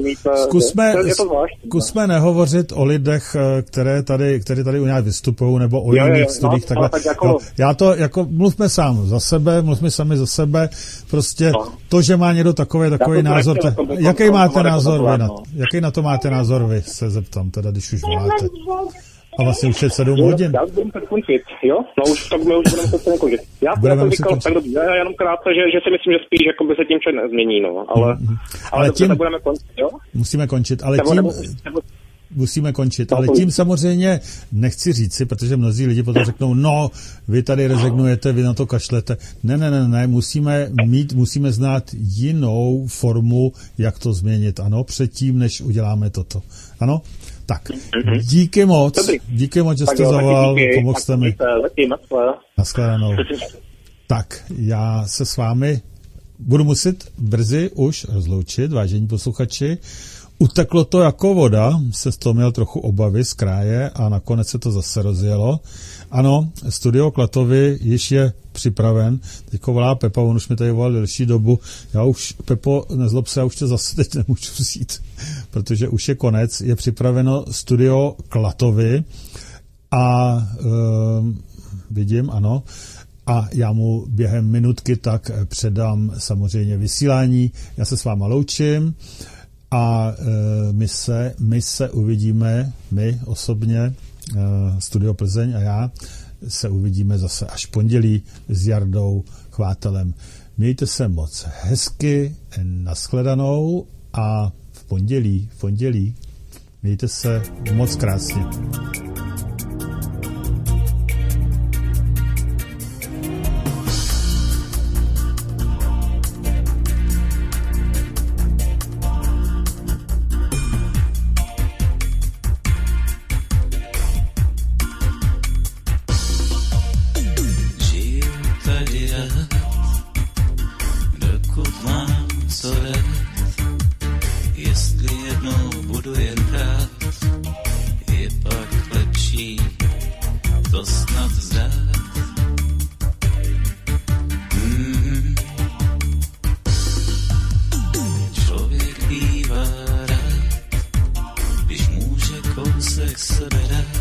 zkusme nehovořit o lidech, kteří tady u nás vystupují, nebo o jiných studiích. Takhle. Tak jako... Já to, jako, mluvme sami za sebe, prostě to, že má někdo takový názor, jaký máte názor vy? Jaký na to máte názor vy, se zeptám, teda, když už voláte. A vlastně už je 7 hodin. Já budeme se končit, jo? No už tak my už budeme se končit. Já jsem říkal, tak dobře, já jenom krátce, že si myslím, že spíš jako by se tím člověk nezmění, no. Ale tím budeme končit, jo? Musíme končit, ale musíme končit, ale tím samozřejmě nechci říci, protože mnozí lidi potom řeknou, no, vy tady rezignujete, vy na to kašlete. Ne, musíme znát jinou formu, jak to změnit, ano, předtím, než uděláme toto. Ano? Tak, díky moc, že jste zavolal, pomohl jste mi. Nashledanou. Tak, já se s vámi budu muset brzy už rozloučit, vážení posluchači. Uteklo to jako voda, se z toho měl trochu obavy z kraje a nakonec se to zase rozjelo. Ano, studio Klatovy již je připraven. Teďko volá Pepa, on už mi tady volal delší dobu. Já už, Pepo, nezlob se, já už tě zase teď nemůžu vzít, protože už je konec. Je připraveno studio Klatovy a vidím, ano. A já mu během minutky tak předám samozřejmě vysílání. Já se s váma loučím. A my se uvidíme, my osobně, Studio Plzeň a já, se uvidíme zase až pondělí s Jardou Chvátelem. Mějte se moc hezky, nashledanou a v pondělí Mějte se moc krásně. Když může kousek sebe dát.